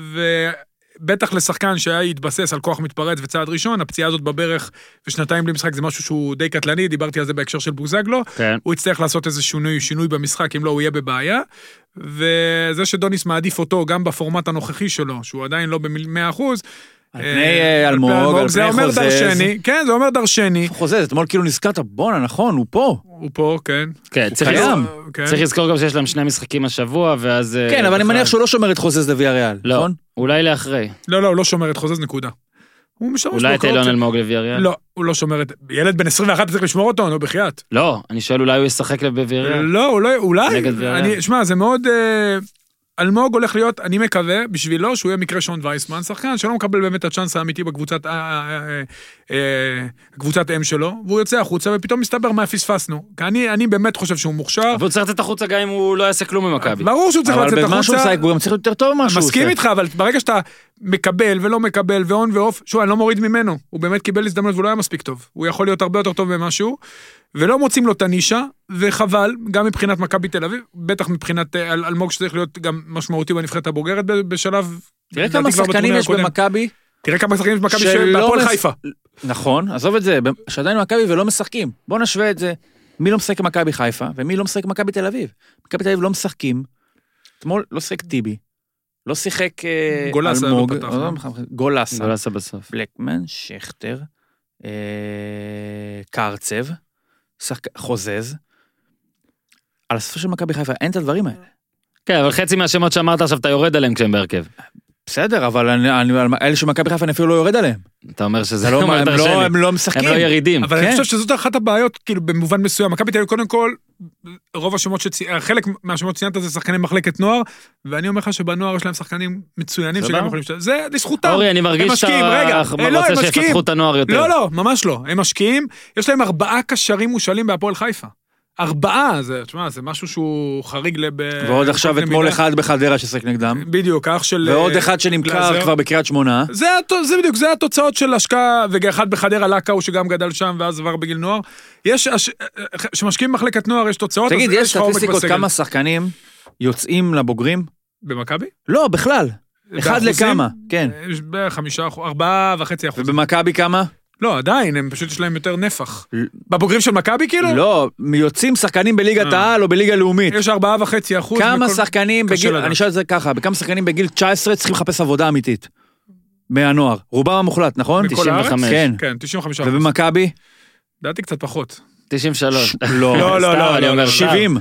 ובטח לשחקן שהיה יתבסס על כוח מתפרץ וצעד ראשון, הפציעה הזאת בברך ושנתיים בלי משחק, זה משהו שהוא די קטלני, דיברתי על זה בהקשר של בוזגלו, כן. הוא יצטרך לעשות איזה שינוי, שינוי במשחק, אם לא, הוא יהיה בבעיה, וזה שדוניס מעדיף אותו, גם בפורמט הנוכחי שלו, שהוא עדיין לא ב-מאה אחוז, על פני אלמוג, על פני חוזז. זה אומר דרשני, כן, זה אומר דרשני. חוזז, אתמול כאילו נזכרת, בונה, נכון, הוא פה. הוא פה, כן. כן, צריך לזכור גם שיש להם שני משחקים השבוע, ואז... כן, אבל אני מניח שהוא לא שומר את חוזז לוי הריאל, נכון? אולי לאחרי. לא, לא, הוא לא שומר את חוזז, נקודה. אולי את אילון אלמוג לוי הריאל? לא, הוא לא שומר את... ילד בן עשרים ואחת צריך לשמור אותו, נו, בחייאת. לא, אני שואל אולי הוא ישחק לוי הריאל. לא, אולי. שמע, זה מאוד... אלמוג הולך להיות, אני מקווה, בשבילו, שהוא יהיה מקרה שון וייסמן, שחקן שלא מקבל באמת הצ'אנס האמיתי בקבוצת קבוצת אם שלו, והוא יוצא החוצה, ופתאום מסתבר מה פספסנו. כי אני, אני באמת חושב שהוא מוכשר. והוא צריך לצאת החוצה גם אם הוא לא יעשה כלום במכבי. ברור שהוא צריך לצאת החוצה. אבל במה שהוא עושה, הוא גם צריך יותר טוב ממה שהוא עושה. מסכים איתך, אבל ברגע שאתה מקבל ולא מקבל, ואון ואוף, שוב, אני לא מוריד ממנו. הוא באמת קיבל הזדמנות והוא לא היה מספיק טוב. הוא יכול להיות הרבה יותר טוב במשהו. ולא מוצאים לו את הנישה, וחבל, גם מבחינת מכבי תל אביב, בטח מבחינת אלמוג שצריך להיות גם משמעותי בנבחרת הבוגרת בשלב... תראה כמה שחקנים יש במכבי. תראה כמה שחקנים יש במכבי שבפועל חיפה. נכון, עזוב את זה, שעדיין מכבי ולא משחקים. בוא נשווה את זה, מי לא משחק במכבי חיפה, ומי לא משחק במכבי תל אביב. מכבי תל אביב לא משחקים, אתמול לא שחק טיבי, לא שיחק גולסה, אלמוג, לא פתח, לא, גולסה, גולסה בסוף. בלקמן, שכטר, אה, קרצב, שחק... חוזז, על הספר של מכבי חיפה, אין את הדברים האלה. כן, אבל חצי מהשמות שאמרת עכשיו, אתה יורד עליהם כשהם בהרכב. בסדר, אבל אני, אני, אלה של מכבי חיפה אני אפילו לא יורד עליהם. אתה אומר שזה לא, אומר הם, דרשני. לא, הם לא משחקים. הם לא ירידים. אבל כן. אני חושב שזאת אחת הבעיות, כאילו, במובן מסוים. מכבי תל אביב, קודם כל, רוב השמות שציינת, חלק מהשמות ציינת זה שחקני מחלקת נוער, ואני אומר לך שבנוער יש להם שחקנים מצוינים שגם יכולים לשתף. זה לזכותם. אורי, אני מרגיש שאתה רוצה שיפתחו את הנוער יותר. לא, לא, ממש לא. הם משקיעים, יש להם ארבעה קשרים מושאלים בהפועל חיפה. ארבעה, זה, תשמע, זה משהו שהוא חריג לב... ועוד עכשיו אתמול אחד בחדרה ששחק נגדם. בדיוק, אח של... ועוד אחד שנמכר כבר בקריית שמונה. זה, זה בדיוק, זה התוצאות של השקעה, ואחד בחדרה לקה הוא שגם גדל שם, ואז עבר בגיל נוער. יש, שמשקיעים במחלקת נוער, יש תוצאות. תגיד, יש סטטיסטיקות כמה שחקנים יוצאים לבוגרים? במכבי? לא, בכלל. אחד לכמה, כן. יש בחמישה, ארבעה וחצי אחוז. ובמכבי כמה? לא, עדיין, הם פשוט יש להם יותר נפח. בבוגרים של מכבי כאילו? לא, יוצאים שחקנים בליגת העל או בליגה לאומית. יש ארבעה וחצי אחוז. כמה שחקנים בגיל, אני שואל את זה ככה, בכמה שחקנים בגיל תשע עשרה צריכים לחפש עבודה אמיתית? מהנוער. רובם המוחלט, נכון? תשעים וחמש. כן. כן, תשעים וחמישה אחוז. ובמכבי? דעתי קצת פחות. תשעים ושלוש. לא, לא, לא, לא, שבעים.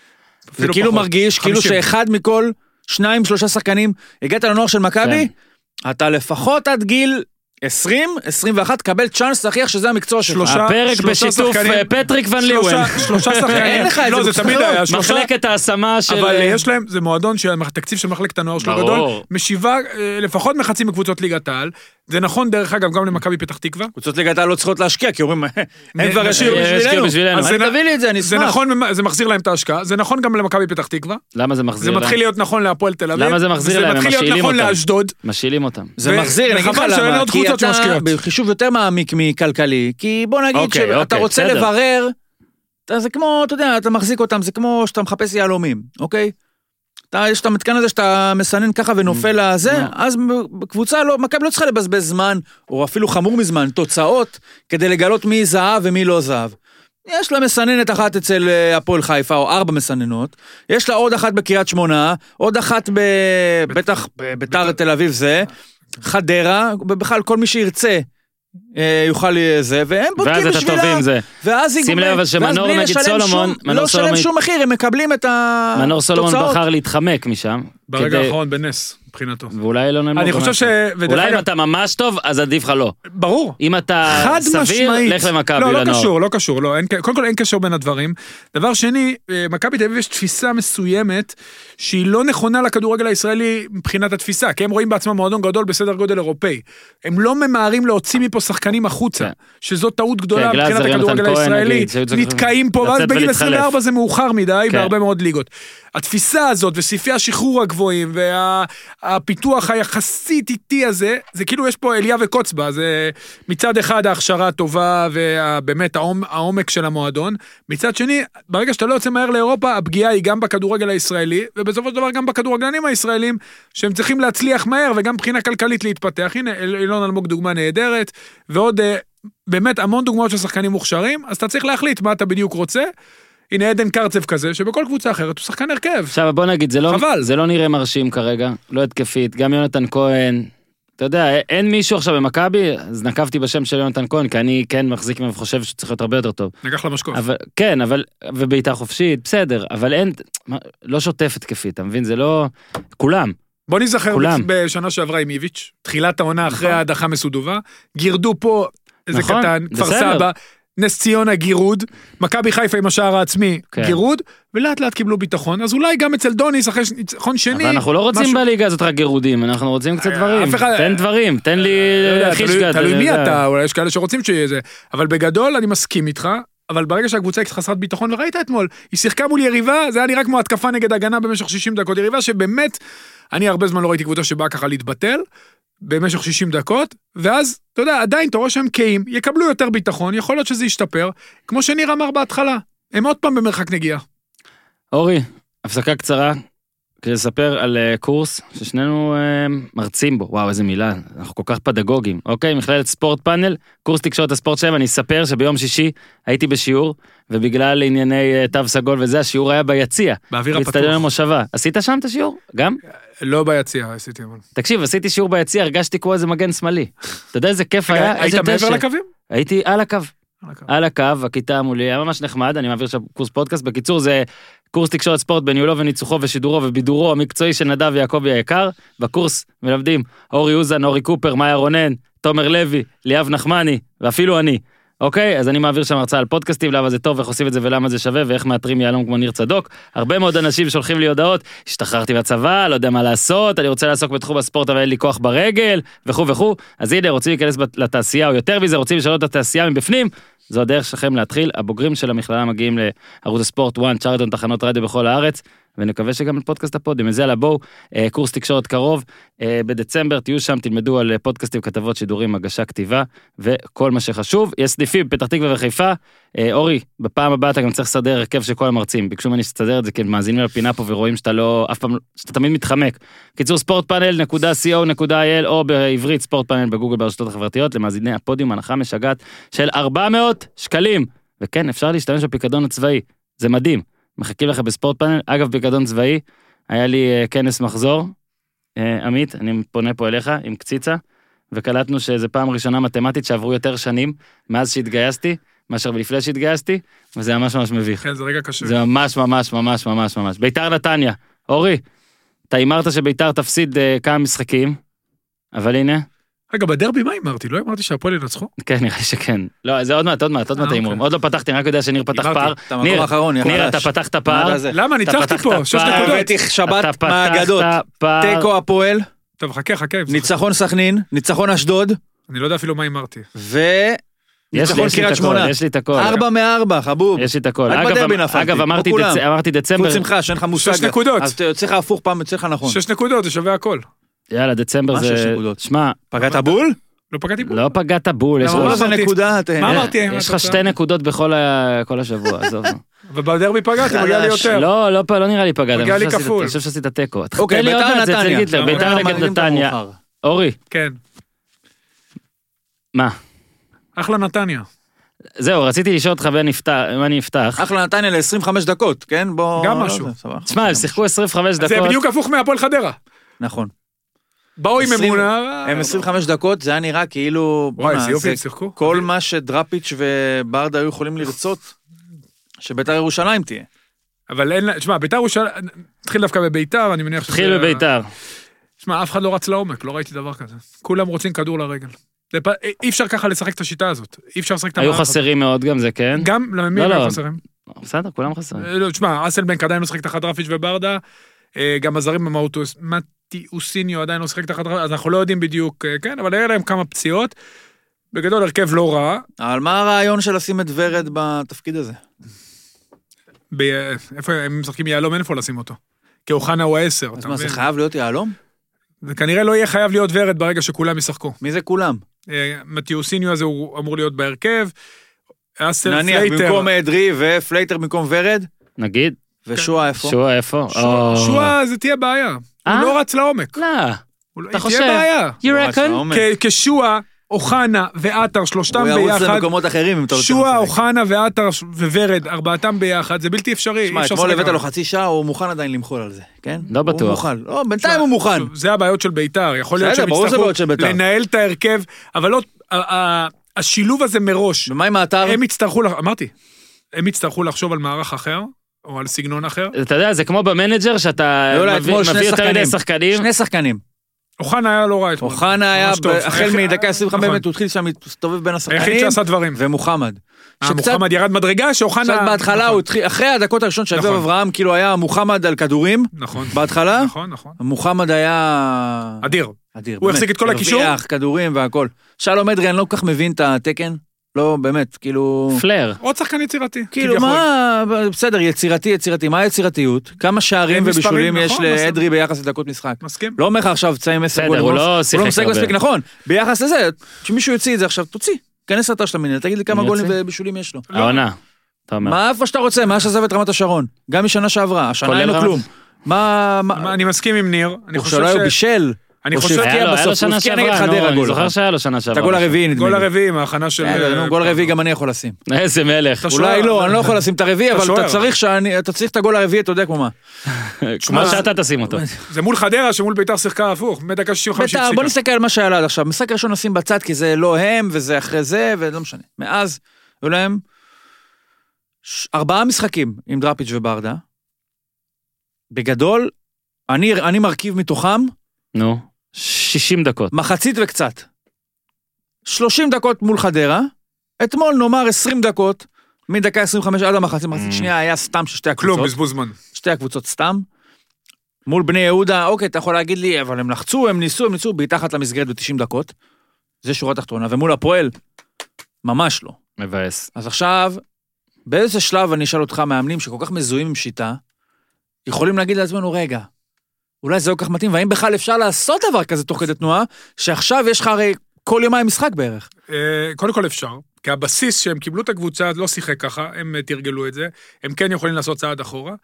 זה כאילו מרגיש, כאילו שאחד מכל שניים, שלושה שחקנים, הגעת לנוער של מכבי, אתה לפחות עד גיל עשרים, עשרים ואחת, קבל צ'אנס להכיח שזה המקצוע שלך. הפרק בשיתוף פטריק ון ליוון. שלושה שחקנים. אין לך את זה. לא, זה תמיד היה. מחלקת ההשמה של... אבל יש להם, זה מועדון שהתקציב של מחלקת הנוער שלו גדול, משיבה לפחות מחצי מקבוצות ליגת העל. זה נכון דרך אגב גם למכבי פתח תקווה. קבוצות ליגת העל לא צריכות להשקיע, כי אומרים, הם כבר השקיעו בשבילנו. אז תביא לי את זה, אני אשמח. זה נכון, זה מחזיר להם את ההשקעה. זה נכון גם למכבי פתח תקווה. למה זה מחזיר להם? זה מתחיל להיות נכון להפועל תל אביב. למה זה מחזיר להם? זה מתחיל להיות נכון לאשדוד. משאילים אותם. זה מחזיר, אני אגיד לך למה, כי אתה בחישוב יותר מעמיק מכלכלי, כי בוא נגיד שאתה רוצה לברר, זה כמו, אתה יודע, אתה מחזיק אותם, זה כמו שאתה מחפש יהלומים, אוקיי? יש את המתקן הזה שאתה מסנן ככה ונופל לזה, אז בקבוצה לא, מכבי לא צריכה לבזבז זמן, או אפילו חמור מזמן, תוצאות, כדי לגלות מי זהב ומי לא זהב. יש לה מסננת אחת אצל הפועל חיפה, או ארבע מסננות, יש לה עוד אחת בקריית שמונה, עוד אחת בטח בביתר תל אביב זה, חדרה, בכלל כל מי שירצה, יוכל זה, והם בודקים בשבילה. ואז אתה טובים זה. ואז שים לב אבל שמנור נגיד סולומון, לא שלם שום מחיר, הם מקבלים את התוצאות. מנור סולומון בחר להתחמק משם. ברגע האחרון בנס, מבחינתו. ואולי לא נמור. אני חושב ש... אולי אם אתה ממש טוב, אז עדיף לך לא. ברור. אם אתה סביר, לך למכבי לנוער. לא, לא קשור, לא קשור, לא. קודם כל אין קשור בין הדברים. דבר שני, מכבי תל אביב יש תפיסה מסוימת, שהיא לא נכונה לכדורגל הישראלי מבחינת התפיסה, כי הם רואים בעצמם מועדון גדול בסדר גודל אירופאי. הם לא ממהרים להוציא מפה שחקנים החוצה, שזו טעות גדולה מבחינת הכדורגל הישראלי. נתקעים פה, ואז בגיל עשרים וארבע זה מאוחר מדי, בהרבה מאוד ליגות. התפיסה הזאת וסעיפי השחרור הגבוהים והפיתוח היחסית איטי הזה, זה כאילו יש פה אליה וקוצבה, זה מצד אחד ההכשרה הטובה ובאמת העומק של המועדון, מצד שני, ברגע שאתה לא יוצא מהר לאירופה, הפגיעה היא גם בכדורגל הישראלי, ובסופו של דבר גם בכדורגלנים הישראלים, שהם צריכים להצליח מהר וגם מבחינה כלכלית להתפתח. הנה, אילון אלמוג דוגמה נהדרת, ועוד באמת המון דוגמאות של שחקנים מוכשרים, אז אתה צריך להחליט מה אתה בדיוק רוצה. הנה עדן קרצב כזה, שבכל קבוצה אחרת הוא שחקן הרכב. עכשיו בוא נגיד, זה לא, זה לא נראה מרשים כרגע, לא התקפית, גם יונתן כהן, אתה יודע, אין מישהו עכשיו במכבי, אז נקבתי בשם של יונתן כהן, כי אני כן מחזיק ממנו וחושב שצריך להיות הרבה יותר טוב. נגח למשקוף. אבל, כן, אבל, ובעיטה חופשית, בסדר, אבל אין, לא שוטף התקפית, אתה מבין? זה לא, כולם. בוא נזכר בשנה שעברה עם איביץ', תחילת העונה אחרי ההדחה מסודובה, גירדו פה איזה קטן, כפר סבא, נס ציונה גירוד, מכבי חיפה עם השער העצמי גירוד, ולאט לאט קיבלו ביטחון, אז אולי גם אצל דוניס אחרי ניצחון שני. אבל אנחנו לא רוצים בליגה הזאת רק גירודים, אנחנו רוצים קצת דברים, תן דברים, תן לי חישגד. תלוי מי אתה, אולי יש כאלה שרוצים שיהיה זה, אבל בגדול אני מסכים איתך, אבל ברגע שהקבוצה היא חסרת ביטחון, וראית אתמול, היא שיחקה מול יריבה, זה היה נראה כמו התקפה נגד הגנה במשך שישים דקות, יריבה שבאמת, אני הרבה זמן לא ראיתי קבוצה שבאה ככה להתבטל, במשך שישים דקות, ואז, אתה יודע, עדיין אתה רואה שהם קיים, יקבלו יותר ביטחון, יכול להיות שזה ישתפר, כמו שניר אמר בהתחלה, הם עוד פעם במרחק נגיעה. אורי, הפסקה קצרה, כדי לספר על uh, קורס ששנינו uh, מרצים בו, וואו איזה מילה, אנחנו כל כך פדגוגים, אוקיי, מכללת ספורט פאנל, קורס תקשורת הספורט שלהם, אני אספר שביום שישי הייתי בשיעור, ובגלל ענייני uh, תו סגול וזה, השיעור היה ביציע. באוויר הפתוח. באצטדיון המושבה. עשית שם את השיעור? גם? לא ביציע, עשיתי אבל. תקשיב, עשיתי שיעור ביציע, הרגשתי כמו איזה מגן שמאלי. אתה יודע איזה כיף היה? היית מעבר לקווים? הייתי על הקו. על הקו, הכיתה מולי, היה ממש נחמד, אני מעביר שם קורס פודקאסט, בקיצור זה קורס תקשורת ספורט בניהולו וניצוחו ושידורו ובידורו המקצועי של נדב יעקבי היקר, בקורס מלמדים אורי אוזן, אורי קופר, מאיה רונן, תומר לוי, ליאב נחמני, ואפילו אני, אוקיי? אז אני מעביר שם הרצאה על פודקאסטים, למה זה טוב, איך עושים את זה ולמה זה שווה, ואיך מאתרים יעלום כמו ניר צדוק, הרבה מאוד אנשים שולחים לי הודעות, השתחררתי בצבא, לא יודע מה לעשות, אני רוצה לעסוק בתחום הספורט, אבל אין לי כוח ברגל, וכו' וכו', אז הנה, רוצים להיכנס לתעשייה, או יותר מזה, רוצים לשנות את התעשייה מבפנים, זו הדרך שלכם להתחיל, הבוגרים של המכללה מגיעים לערוץ הספורט, וואן, צ'ארלטון, תחנות רדיו בכל הארץ, ונקווה שגם לפודקאסט הפודים, אז יאללה בואו, קורס תקשורת קרוב, בדצמבר תהיו שם, תלמדו על פודקאסטים, כתבות, שידורים, הגשה, כתיבה, וכל מה שחשוב, יש סניפים, פתח תקווה וחיפה, אורי, בפעם הבאה אתה גם צריך לסדר הרכב של כל המרצים, ביקשו ממני שתסדר את זה, כי מאזינים לפינה פה ורואים שאתה לא, אף פעם, שאתה תמיד מתחמק. קיצור ספורט פאנל נקודה סי או נקודה איי אל או בעברית ספורט פאנל בגוגל ברשתות החברתיות, למאזיני הפודיום, הנחה משגעת של ארבע מאות שקלים, וכן, אפשר להשתמש בפיקדון הצבאי, זה מדהים. מחכים לך בספורט פאנל, אגב פיקדון צבאי, היה לי uh, כנס מחזור, uh, עמית, אני פונה פה אליך עם קציצה, וקלטנו שזה פעם ראשונה מתמטית שעברו יותר שנים, מאז שהתגייסתי, מאשר לפני שהתגייסתי, וזה ממש ממש מביך. כן, זה רגע קשה. זה ממש ממש ממש ממש ממש. ביתר נתניה, אורי, אתה אמרת שביתר תפסיד uh, כמה משחקים, אבל הנה. רגע, בדרבי מה אמרתי? לא אמרתי שהפועל ינצחו? כן, נראה לי שכן. לא, זה עוד מעט, עוד מעט, עוד מעט האימורים. עוד לא פתחתי, אני רק יודע שניר פתח פער. ניר, ניר, אתה פתחת פער. למה? ניצחתי פה, שש נקודות. הבאתי שבת מהאגדות. תיקו הפועל. טוב, חכה, חכה. ניצחון סכנין, ניצחון אשדוד. אני לא יודע אפילו מה אמרתי. ו... ניצחון קריית שמונה. יש לי את הכל. ארבע מארבע, חבוב. יש לי את הכל. רק בדרבי נפלתי. אגב, אמרתי דצמבר. חוץ ממך, שאין לך מושג. שש נקודות. אז צריך להפוך פעם, צריך נכון. שש נקודות, זה שווה הכל. יאללה, דצמבר זה... שמע, פגעת בול? לא פגעתי בול. לא פגעת בול. מה אמרתי? יש לך שתי נקודות בכל השבוע, עזוב. ובדרבי פגעתי, מגיע לי יותר. לא, לא נראה לי פגעת. מגיע לי כפול. אני חושב שעשית תיקו. אוקיי, ביתר נתניה. ביתר נגד נתניה. אורי. כן. מה? אחלה נתניה. זהו, רציתי לשאול אותך מה אני אפתח. אחלה נתניה ל-עשרים וחמש דקות, כן? גם משהו. תשמע, הם שיחקו עשרים וחמש דקות. זה בדיוק הפוך מהפועל חדרה. נכון. באו עם אמונה. הם עשרים וחמש דקות, זה היה נראה כאילו... וואי, זה יופי, שיחקו. כל מה שדראפיץ' וברדה היו יכולים לרצות, שביתר ירושלים תהיה. אבל אין, תשמע, ביתר ירושלים, תתחיל דווקא בביתר, אני מניח שזה... תתחיל בביתר. תשמע, אף אחד לא רץ לעומק, לא ראיתי דבר כזה. כולם רוצים כדור לרגל. אי אפשר ככה לשחק את השיטה הזאת. אי אפשר לשחק את המערכת. היו חסרים מאוד גם זה, כן? גם, למי היו חסרים? בסדר, כולם חסרים. לא, תשמע, אסלבנק עדיין לא שחק תחת דראפיץ' וברדה, גם הזרים מתיאוסיניו עדיין לא שחק תחת דראפיץ', אז אנחנו לא יודעים בדיוק, כן, אבל היה להם כמה פציעות, בגדול הרכב לא רע. אבל מה הרעיון של לשים את ורד בתפקיד הזה? איפה הם משחקים יעלום, אין איפה לשים אותו. כי אוחנה הוא העשר. אז מה, זה חייב להיות יעלום? זה כנראה לא יהיה חייב להיות ורד ברגע שכולם ישחקו. מי זה כולם? מתיאוסיניו הזה הוא אמור להיות בהרכב. נניח במקום אדרי ופלייטר במקום ורד? נגיד. ושועה איפה? שועה איפה? שועה זה תהיה בעיה. הוא לא רץ לעומק. לא. אתה חושב? תהיה בעיה. You reckon? כשועה, אוחנה ואתר, שלושתם ביחד. הוא ירוץ למקומות אחרים אם אתה רוצה. שועה, אוחנה ואתר וורד, ארבעתם ביחד, זה בלתי אפשרי. שמע, אתמול הבאת לו חצי שעה, הוא מוכן עדיין למחול על זה, כן? לא בטוח. הוא מוכן. לא, בינתיים הוא מוכן. זה הבעיות של ביתר. יכול להיות שהם יצטרכו לנהל את ההרכב, אבל לא, השילוב הזה מראש. ומה עם האתר? הם יצטרכו, אמרתי, הם יצטרכו לחשוב על מערך אחר, או על סגנון אחר. אתה יודע, זה כמו במנג'ר שאתה מביא יותר מדי שחקנים. שני שחקנים. אוחנה היה לא רע אתמול. אוחנה היה, החל מדקה עשרים וחמש באמת, הוא התחיל שם להסתובב בין השחקנים. היחיד שעשה דברים. ומוחמד. מוחמד ירד מדרגה, שאוחנה... קצת בהתחלה, הוא התחיל, אחרי הדקות הראשון שאביב אברהם, כאילו היה מוחמד על כדורים. נכון. בהתחלה. נכון, נכון. מוחמד היה... אדיר. אדיר. הוא החזיק את כל הקישור. הרוויח, כדורים והכל. שלום אדרי, אני לא כל כך מבין את התקן. לא, באמת, כאילו... פלר. עוד שחקן יצירתי. כאילו, מה... בסדר, יצירתי, יצירתי. מה היצירתיות? כמה שערים ובישולים יש לאדרי ביחס לדקות משחק? מסכים. לא אומר לך עכשיו, תצא עם עשר גול. הוא לא שיחק הרבה. נכון. ביחס לזה, שמישהו יוציא את זה עכשיו, תוציא. כנס לאתר של המנהל, תגיד לי כמה גולים ובישולים יש לו. העונה. מה איפה שאתה רוצה, מה שעזב את רמת השרון? גם משנה שעברה, השנה אין לו כלום. מה... אני מסכים עם ניר. הוא שלא היה בישל. אני חושב... היה לו שנה שעברה, אני זוכר שהיה לו שנה שעברה. את הגול הרביעי נדמה לי. גול הרביעי מההכנה של... גול רביעי גם אני יכול לשים. איזה מלך. אולי לא, אני לא יכול לשים את הרביעי, אבל אתה צריך את הגול הרביעי, אתה יודע כמו מה. כמו שאתה תשים אותו. זה מול חדרה שמול ביתר שיחקה הפוך, מדקה שישים וחמש הפסיקה. בוא נסתכל על מה שהיה לה עד עכשיו. משחק ראשון נשים בצד, כי זה לא הם, וזה אחרי זה, ולא משנה. מאז, היו להם ארבעה משחקים עם דראפיץ' וברדה. בגדול, אני, אני מרכיב מתוכם. נו, שישים דקות. מחצית וקצת. שלושים דקות מול חדרה. אתמול נאמר עשרים דקות, מדקה עשרים וחמש עד המחצית. מחצית שנייה היה סתם ששתי הקבוצות. כלום, בזבוז זמן. שתי הקבוצות סתם. מול בני יהודה, אוקיי, אתה יכול להגיד לי, אבל הם לחצו, הם ניסו, הם ניסו, מתחת למסגרת ב-תשעים דקות. זה שורה תחתונה. ומול הפועל, ממש לא. מבאס. אז עכשיו, באיזה שלב אני אשאל אותך מאמנים שכל כך מזוהים עם שיטה, יכולים להגיד לעצמנו, רגע, אולי זה לא כך מתאים, והאם בכלל אפשר לעשות דבר כזה תוך כדי תנועה, שעכשיו יש לך הרי כל יומיים משחק בערך. קודם כל אפשר, כי הבסיס שהם קיבלו את הקבוצה, לא שיחק ככה, הם תרגלו את זה, הם כן יכולים לעשות צעד אחורה,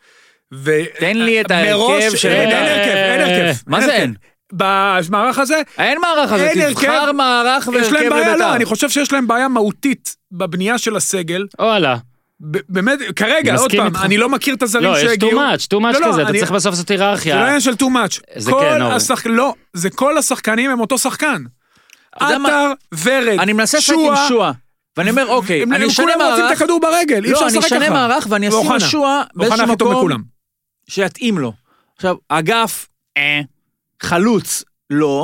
תן לי את ההרכב של... אין הרכב, אין הרכב. מה זה אין? במערך הזה? אין מערך הזה, תבחר מערך והרכב לביתר. לא, אני חושב שיש להם בעיה מהותית בבנייה של הסגל. וואלה. באמת, כרגע, עוד פעם, אני לא מכיר את הזרים שהגיעו. לא, יש too much, too much כזה, אתה צריך בסוף לעשות היררכיה. זה לא עניין של too much. זה כן, אורי. לא, זה כל השחקנים הם אותו שחקן. עטר, ורד, אני מנסה לשחק עם שועה, ואני אומר, אוקיי, אני אשנה מערך. הם כולם רוצים את הכדור ברגל, אי אפשר לשחק ככה. לא, אני אשנה מערך ואני אשים לשועה באיזשהו מקום שיתאים לו. עכשיו, אגף, אה, חלוץ, לא.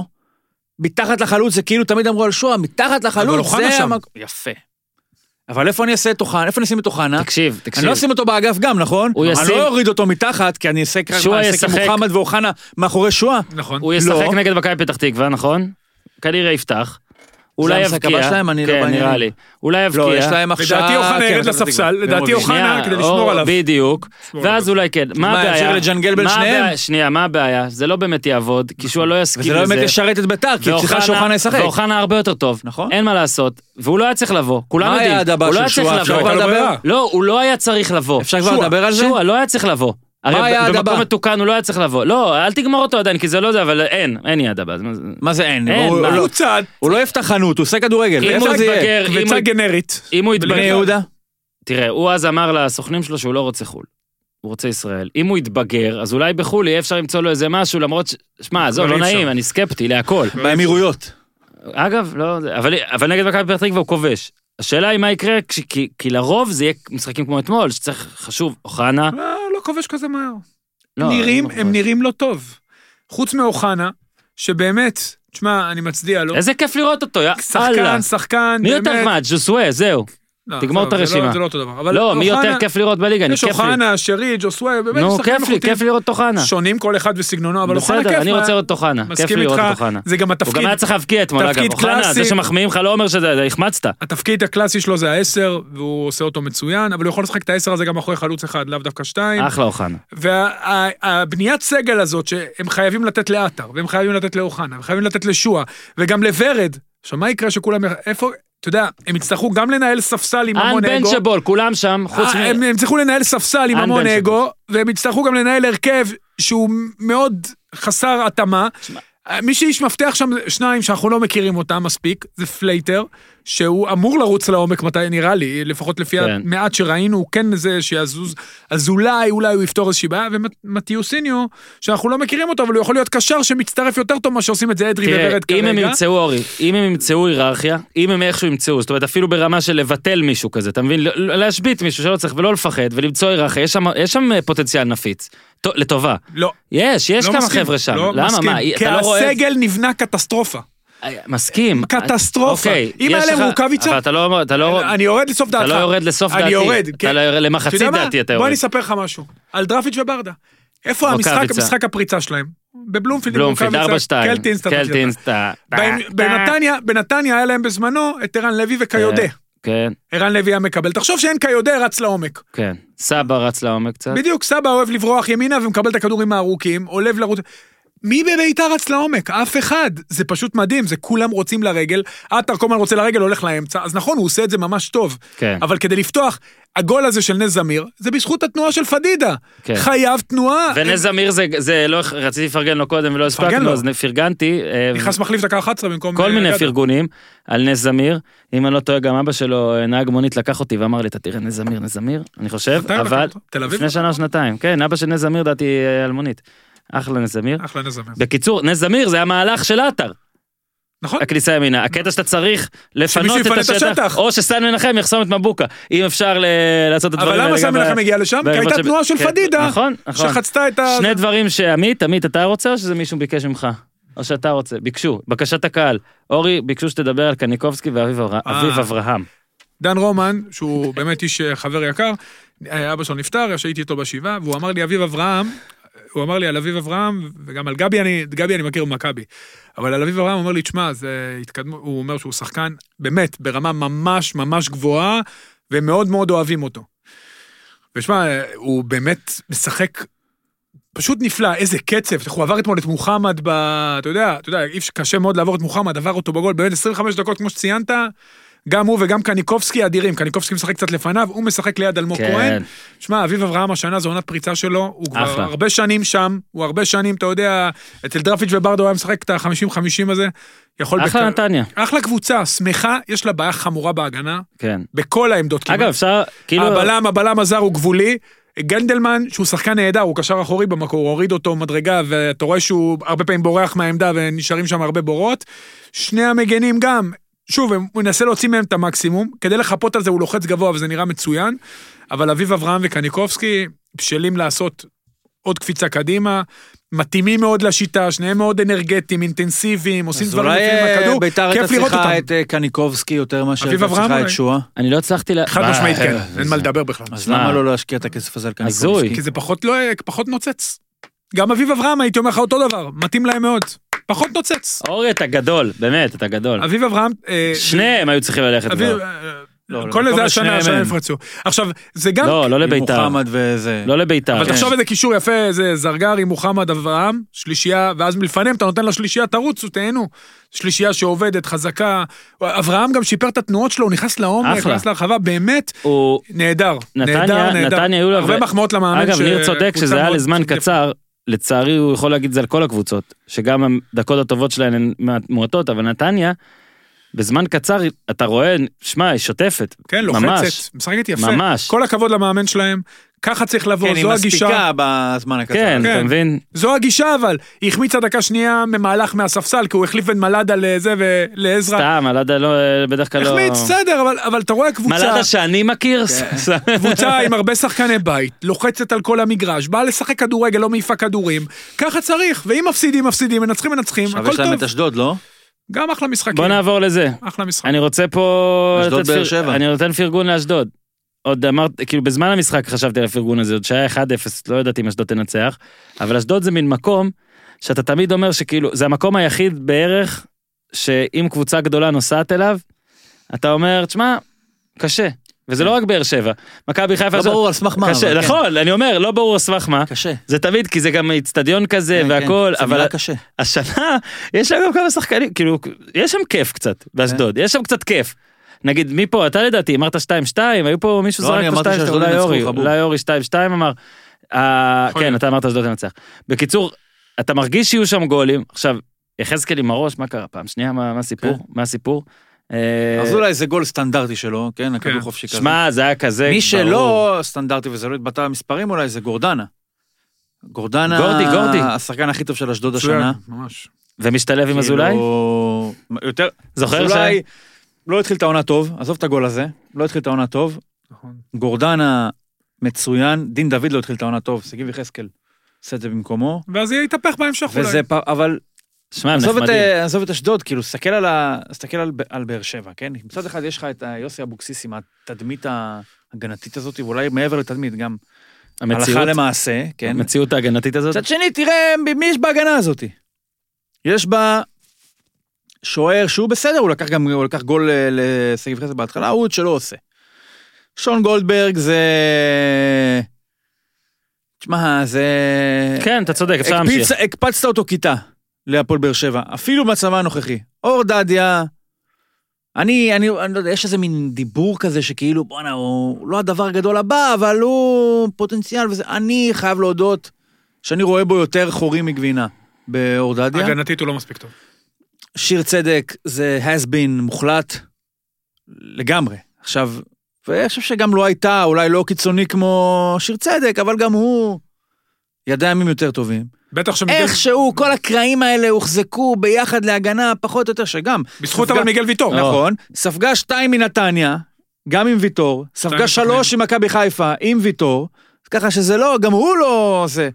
מתחת לחלוץ זה כאילו תמיד אמרו על שועה, מתחת לחלוץ זה המקום. יפה. אבל איפה אני אעשה את אוחנה? איפה אני אשים את אוחנה? תקשיב, תקשיב. אני לא אשים אותו באגף גם, נכון? אני לא אוריד אותו מתחת, כי אני אעשה עם מוחמד ואוחנה מאחורי שועה. נכון. הוא ישחק נגד מכבי פתח תקווה, נכון? כנראה יפתח. אולי יבקיע. שלהם, אני כן, לא נראה לי. אולי יבקיע. לא, יש להם עכשיו... לדעתי אוחנה ירד לספסל, לדעתי אוחנה כדי לשמור עליו. בדיוק. ואז אולי כן. מה הבעיה? אפשר לג'נגל בין שניהם? שנייה, מה הבעיה? זה לא באמת יעבוד, כי שועה לא יסכים לזה. וזה לא באמת ישרת את ביתר, כי צריכה שאוחנה ישחק. ואוחנה הרבה יותר טוב. נכון. אין מה לעשות. והוא לא היה צריך לבוא. כולם יודעים. מה היה הדבר של שועה? אפשר כבר לדבר? לא, הוא לא היה צריך לבוא. אפשר כבר לדבר על זה? שועה לא היה צריך לבוא. הרי במקום מתוקן הוא לא היה צריך לבוא. לא, אל תגמור אותו עדיין, כי זה לא זה, אבל אין, אין יד הבא. מה זה אין? הוא צד. הוא לא יפתח חנות, הוא עושה כדורגל. איפה זה יהיה? קבוצה גנרית. אם הוא בני יהודה? תראה, הוא אז אמר לסוכנים שלו שהוא לא רוצה חול. הוא רוצה ישראל. אם הוא יתבגר, אז אולי בחול יהיה אפשר למצוא לו איזה משהו, למרות ש... שמע, זו לא נעים, אני סקפטי להכל. באמירויות. אגב, לא, אבל נגד מכבי פתח תקווה הוא כובש. השאלה היא מה יקרה, כי לרוב זה יהיה משחקים כמו אתמול, שצריך חשוב, אוחנה. לא כובש כזה מהר. נראים, הם נראים לא טוב. חוץ מאוחנה, שבאמת, תשמע, אני מצדיע לו. איזה כיף לראות אותו, יא שחקן, שחקן, מי יותר מעט, ג'וסווה, זהו. תגמור את הרשימה. זה לא אותו דבר. לא, מי יותר כיף לראות בליגה, אני כיף לי. יש אוחנה, שרי, ג'וסווה, באמת נו, כיף לי, כיף לראות אוחנה. שונים כל אחד וסגנונו, אבל אוחנה כיף. בסדר, אני רוצה לראות אוחנה, כיף לי לראות אוחנה. זה גם התפקיד. הוא גם היה צריך להבקיע אתמול, אגב, אוחנה, זה שמחמיאים לך לא אומר שזה, החמצת. התפקיד הקלאסי שלו זה העשר, והוא עושה אותו מצוין, אבל הוא יכול לשחק את העשר הזה גם אחרי חלוץ אחד, לאו דווקא שתיים. אחלה אוחנה. והבניית סגל הזאת שהם חייבים לתת לעטר, והם חייבים לתת לאוחנה, וחייבים לתת לשועה, וגם לוורד. עכשיו, מה יקרה שכולם, איפה, אתה יודע, הם יצטרכו גם לנהל ספסל עם המון אגו. אנבנצ'בול, כולם שם, חוץ מ... הם יצטרכו לנהל ספסל עם המון אגו, והם יצטרכו גם לנהל הרכב שהוא מאוד חסר התאמה. מי שיש מפתח שם שניים שאנחנו לא מכירים אותם מספיק, זה פלייטר, שהוא אמור לרוץ לעומק מתי נראה לי, לפחות לפי המעט שראינו, הוא כן זה שיזוז, אז אולי, אולי הוא יפתור איזושהי בעיה, ומתיוסיניו, שאנחנו לא מכירים אותו, אבל הוא יכול להיות קשר שמצטרף יותר טוב מה שעושים את זה אדרי וורד כרגע. אם הם ימצאו, אורי, אם הם ימצאו היררכיה, אם הם איכשהו ימצאו, זאת אומרת, אפילו ברמה של לבטל מישהו כזה, אתה מבין? להשבית מישהו שלא צריך ולא לפחד, ולמצוא היררכיה, יש שם פוטנציאל נפיץ. לטובה. לא. יש, יש כמה חבר'ה שם. למה? מה? כי הסגל נבנה קטסטרופה. מסכים. קטסטרופה. אם היה להם רוקביצה... אבל אתה לא... אתה לא... אני יורד לסוף דעתך. אתה לא יורד לסוף דעתי. אני יורד. אתה למחצית דעתי אתה יורד. בוא אני אספר לך משהו. על דראפיץ' וברדה. איפה המשחק הפריצה שלהם? בבלומפילד. בלומפילד, ארבע שתיים. קלטינס. בנתניה היה להם בזמנו את ערן לוי וקיודה. כן. ערן לוי היה מקבל. תחשוב שאין קיודה רץ לעומק. כן. סבא רץ לעומק קצת. בדיוק, סבא אוהב לברוח ימינה ומקבל את הכדורים הארוכים, אוהב לרוץ... מי בביתר רץ לעומק? אף אחד. זה פשוט מדהים, זה כולם רוצים לרגל, עטר כל הזמן רוצה לרגל, הולך לאמצע, אז נכון, הוא עושה את זה ממש טוב. כן. אבל כדי לפתוח, הגול הזה של נס זמיר, זה בזכות התנועה של פדידה. כן. חייב תנועה. ונס זמיר זה, זה לא, רציתי לפרגן לו קודם ולא הספקנו, אז פרגנתי. נכנס מחליף דקה אחת עשרה במקום... כל מיני פרגונים על נס זמיר, אם אני לא טועה, גם אבא שלו, נהג מונית, לקח אותי ואמר לי, אתה תראה נס זמיר, נס זמיר, אני חושב, אבל לפני שנה או שנתיים, כן, אבא של נס זמיר דעתי על מונית. אחלה נס זמיר. אחלה נס זמיר. בקיצור, נס זמיר זה המהלך של עטר. נכון. הכניסה ימינה. הקטע שאתה צריך לפנות את השטח, או שסן מנחם יחסום את מבוקה. אם אפשר לעשות את הדברים האלה. אבל למה סן מנחם הגיע לשם? כי הייתה תנועה של פדידה. נכון, נכון. שחצתה את ה... שני דברים שעמית, עמית, אתה רוצה או שזה מישהו ביקש ממך? או שאתה רוצה? ביקשו, בקשת הקהל. אורי, ביקשו שתדבר על קניקובסקי ואביב אברהם. דן רומן, שהוא באמת איש חבר יקר, אבא שלו נפטר, שהייתי איתו בשבעה, והוא אמר לי, אביב אברהם, הוא אמר לי על אביב אברהם, וגם על גבי, אני, גבי אני מכיר במכבי, אבל על אביב אברהם הוא אומר לי, תשמע, זה התקדמו, הוא אומר שהוא שחקן, באמת, ברמה ממש ממש גבוהה, ומאוד מאוד אוהבים אותו. ושמע, הוא באמת משחק פשוט נפלא, איזה קצב, הוא עבר אתמול את מוחמד, ב, אתה יודע, אתה יודע, קשה מאוד לעבור את מוחמד, עבר אותו בגול, באמת עשרים וחמש דקות, כמו שציינת, גם הוא וגם קניקובסקי אדירים, קניקובסקי משחק קצת לפניו, הוא משחק ליד אלמוג כן. כהן. שמע, אביב אברהם השנה זו עונת פריצה שלו, הוא כבר אחלה. הרבה שנים שם, הוא הרבה שנים, אתה יודע, אצל דרפיץ' וברדו הוא היה משחק את ה-חמישים חמישים הזה, יכול אחלה בק... נתניה. אחלה קבוצה, שמחה, יש לה בעיה חמורה בהגנה, כן. בכל העמדות. אגב, אפשר, כאילו... הבלם, הבלם הזר הוא גבולי, גנדלמן, שהוא שחקן נהדר, הוא קשר אחורי במקור, הוא הוריד אותו מדרגה, ואתה רואה שהוא הרבה פעמים בורח מהעמדה, ונשארים שם הרבה בורות. שני המגנים גם, שוב, הוא מנסה להוציא מהם את המקסימום, כדי לחפות על זה הוא לוחץ גבוה, וזה נראה מצוין, אבל אביב אברהם וקניקובסקי, בשלים לעשות עוד קפיצה קדימה, מתאימים מאוד לשיטה, שניהם מאוד אנרגטיים, אינטנסיביים, עושים דברים לפעמים מהכדור, כיף לראות אותם. ביתר הייתה את קניקובסקי יותר מאשר הייתה צריכה את שואה. אני לא הצלחתי לה... חד משמעית כן, אין מה לדבר בכלל. אז למה לא להשקיע את הכסף הזה על קניקובסקי? כי זה פחות נוצץ. גם אביב אברהם הייתי אומר לך אותו דבר, מתאים להם מאוד. פחות נוצץ. אורי, אתה גדול, באמת, אתה גדול. אביב אברהם... שניהם היו צריכים ללכת כבר. כל איזה השנה, השנה יפרצו. עכשיו, זה גם... לא, לא לביתר. מוחמד וזה... לא לביתר. אבל תחשוב איזה קישור יפה, זה זרגרי, מוחמד, אברהם, שלישייה, ואז מלפניהם אתה נותן לשלישייה, תרוצו, תהנו. שלישייה שעובדת, חזקה. אברהם גם שיפר את התנועות שלו, הוא נכנס לעומק, נכנס להרחבה, באמת נהדר. נהדר, נהדר. הרבה מחמאות למאמן. אגב, ניר צודק שזה היה לזמן קצר, לצערי הוא יכול להגיד זה על כל הקבוצות, שגם הדקות הטובות שלהן הן מועטות, אבל נתניה, בזמן קצר אתה רואה, שמע, היא שוטפת. כן, לוחצת, משחקת יפה. ממש. כל הכבוד למאמן שלהם, ככה צריך לבוא, כן, זו הגישה. כן, היא מספיקה בזמן הקצר. כן, כן, אתה מבין? זו הגישה, אבל היא החמיצה דקה שנייה ממהלך מהספסל, כי הוא החליף בין מלאדה לזה ולעזרא. סתם, מלאדה לא, בדרך כלל לא... החמיץ, בסדר, אבל, אבל אתה רואה קבוצה... מלאדה שאני מכיר? כן. קבוצה עם הרבה שחקני בית, לוחצת על כל המגרש, באה לשחק כדורגל, לא מעיפה כדורים, ככה צריך, ואם מפסידים, מפסידים, מנצחים, מנצחים, הכל טוב. עכשיו יש להם את אשדוד, לא? גם אחלה משחקים. בוא נעבור לזה. אחלה משחק. אני רוצה פה... אשדוד באר שבע. אני נותן פרגון לאשדוד. עוד אמרת, כאילו בזמן המשחק חשבתי על הפרגון הזה, עוד שהיה אחד אפס, לא ידעתי אם אשדוד תנצח, אבל אשדוד זה מין מקום, שאתה תמיד אומר שכאילו, זה המקום היחיד בערך, שאם קבוצה גדולה נוסעת אליו, אתה אומר, תשמע, קשה. וזה לא רק באר שבע. מכבי חיפה... לא ברור על סמך מה. קשה, נכון, אני אומר, לא ברור על סמך מה. קשה. זה תמיד, כי זה גם אצטדיון כזה והכל, אבל השנה, יש שם גם כמה שחקנים, כאילו, יש שם כיף קצת, באשדוד, יש שם קצת כיף. נגיד, מי פה, אתה לדעתי, אמרת שתיים שתיים, היו פה מישהו זרק פה שתיים שתיים, אולי אורי, אולי אורי שתיים שתיים אמר, כן, אתה אמרת אשדוד תנצח. בקיצור, אתה מרגיש שיהיו שם גולים, עכשיו, יחזקאל עם הראש, מה קרה פעם? שנייה, מה הסיפור? מה הסיפור? אז אולי זה גול סטנדרטי שלו, כן, הכדור חופשי כזה. שמע, זה היה כזה... מי שלא סטנדרטי וזה לא התבטא במספרים אולי, זה גורדנה. גורדנה, גורדי, גורדי. השחקן הכי טוב של אשדוד השנה. ממש. ומשתלב עם אזולאי? יותר, זוכר אזולאי לא התחיל את העונה טוב, עזוב את הגול הזה, לא התחיל את העונה טוב. גורדנה מצוין, דין דוד לא התחיל את העונה טוב, סגיב יחזקאל עושה את זה במקומו. ואז יהיה יתהפך בהמשך אולי. אבל... שמע, עזוב את אשדוד, כאילו, סתכל על, על, על באר שבע, כן? מצד אחד יש לך את יוסי אבוקסיס עם התדמית ההגנתית הזאת, ואולי מעבר לתדמית, גם המציאות, הלכה למעשה, כן? המציאות ההגנתית הזאת. מצד שני, תראה, מי יש בהגנה הזאת? יש בה שוער שהוא בסדר, הוא לקח גם, הוא לקח גול לסגיב חסד בהתחלה, הוא עוד שלא עושה. שון גולדברג זה... תשמע, זה... כן, אתה צודק, אפשר להמשיך. הקפצת אותו כיתה להפועל באר שבע, אפילו בצבא הנוכחי. אור דדיה, אני, אני, אני לא יודע, יש איזה מין דיבור כזה שכאילו, בוא'נה, הוא לא הדבר הגדול הבא, אבל הוא פוטנציאל וזה. אני חייב להודות שאני רואה בו יותר חורים מגבינה באור דדיה. הגנתית הוא לא מספיק טוב. שיר צדק זה has been מוחלט לגמרי. עכשיו, ואני חושב שגם לא הייתה, אולי לא קיצוני כמו שיר צדק, אבל גם הוא ידע ימים יותר טובים. בטח שמיגל... איכשהו, כל הקרעים האלה הוחזקו ביחד להגנה, פחות או יותר שגם. בזכות אבל מיגל ויטור. נכון. ספגה שתיים מנתניה, גם עם ויטור. ספגה שלוש עם מכבי חיפה, עם ויטור. ככה שזה לא, גם הוא לא זה.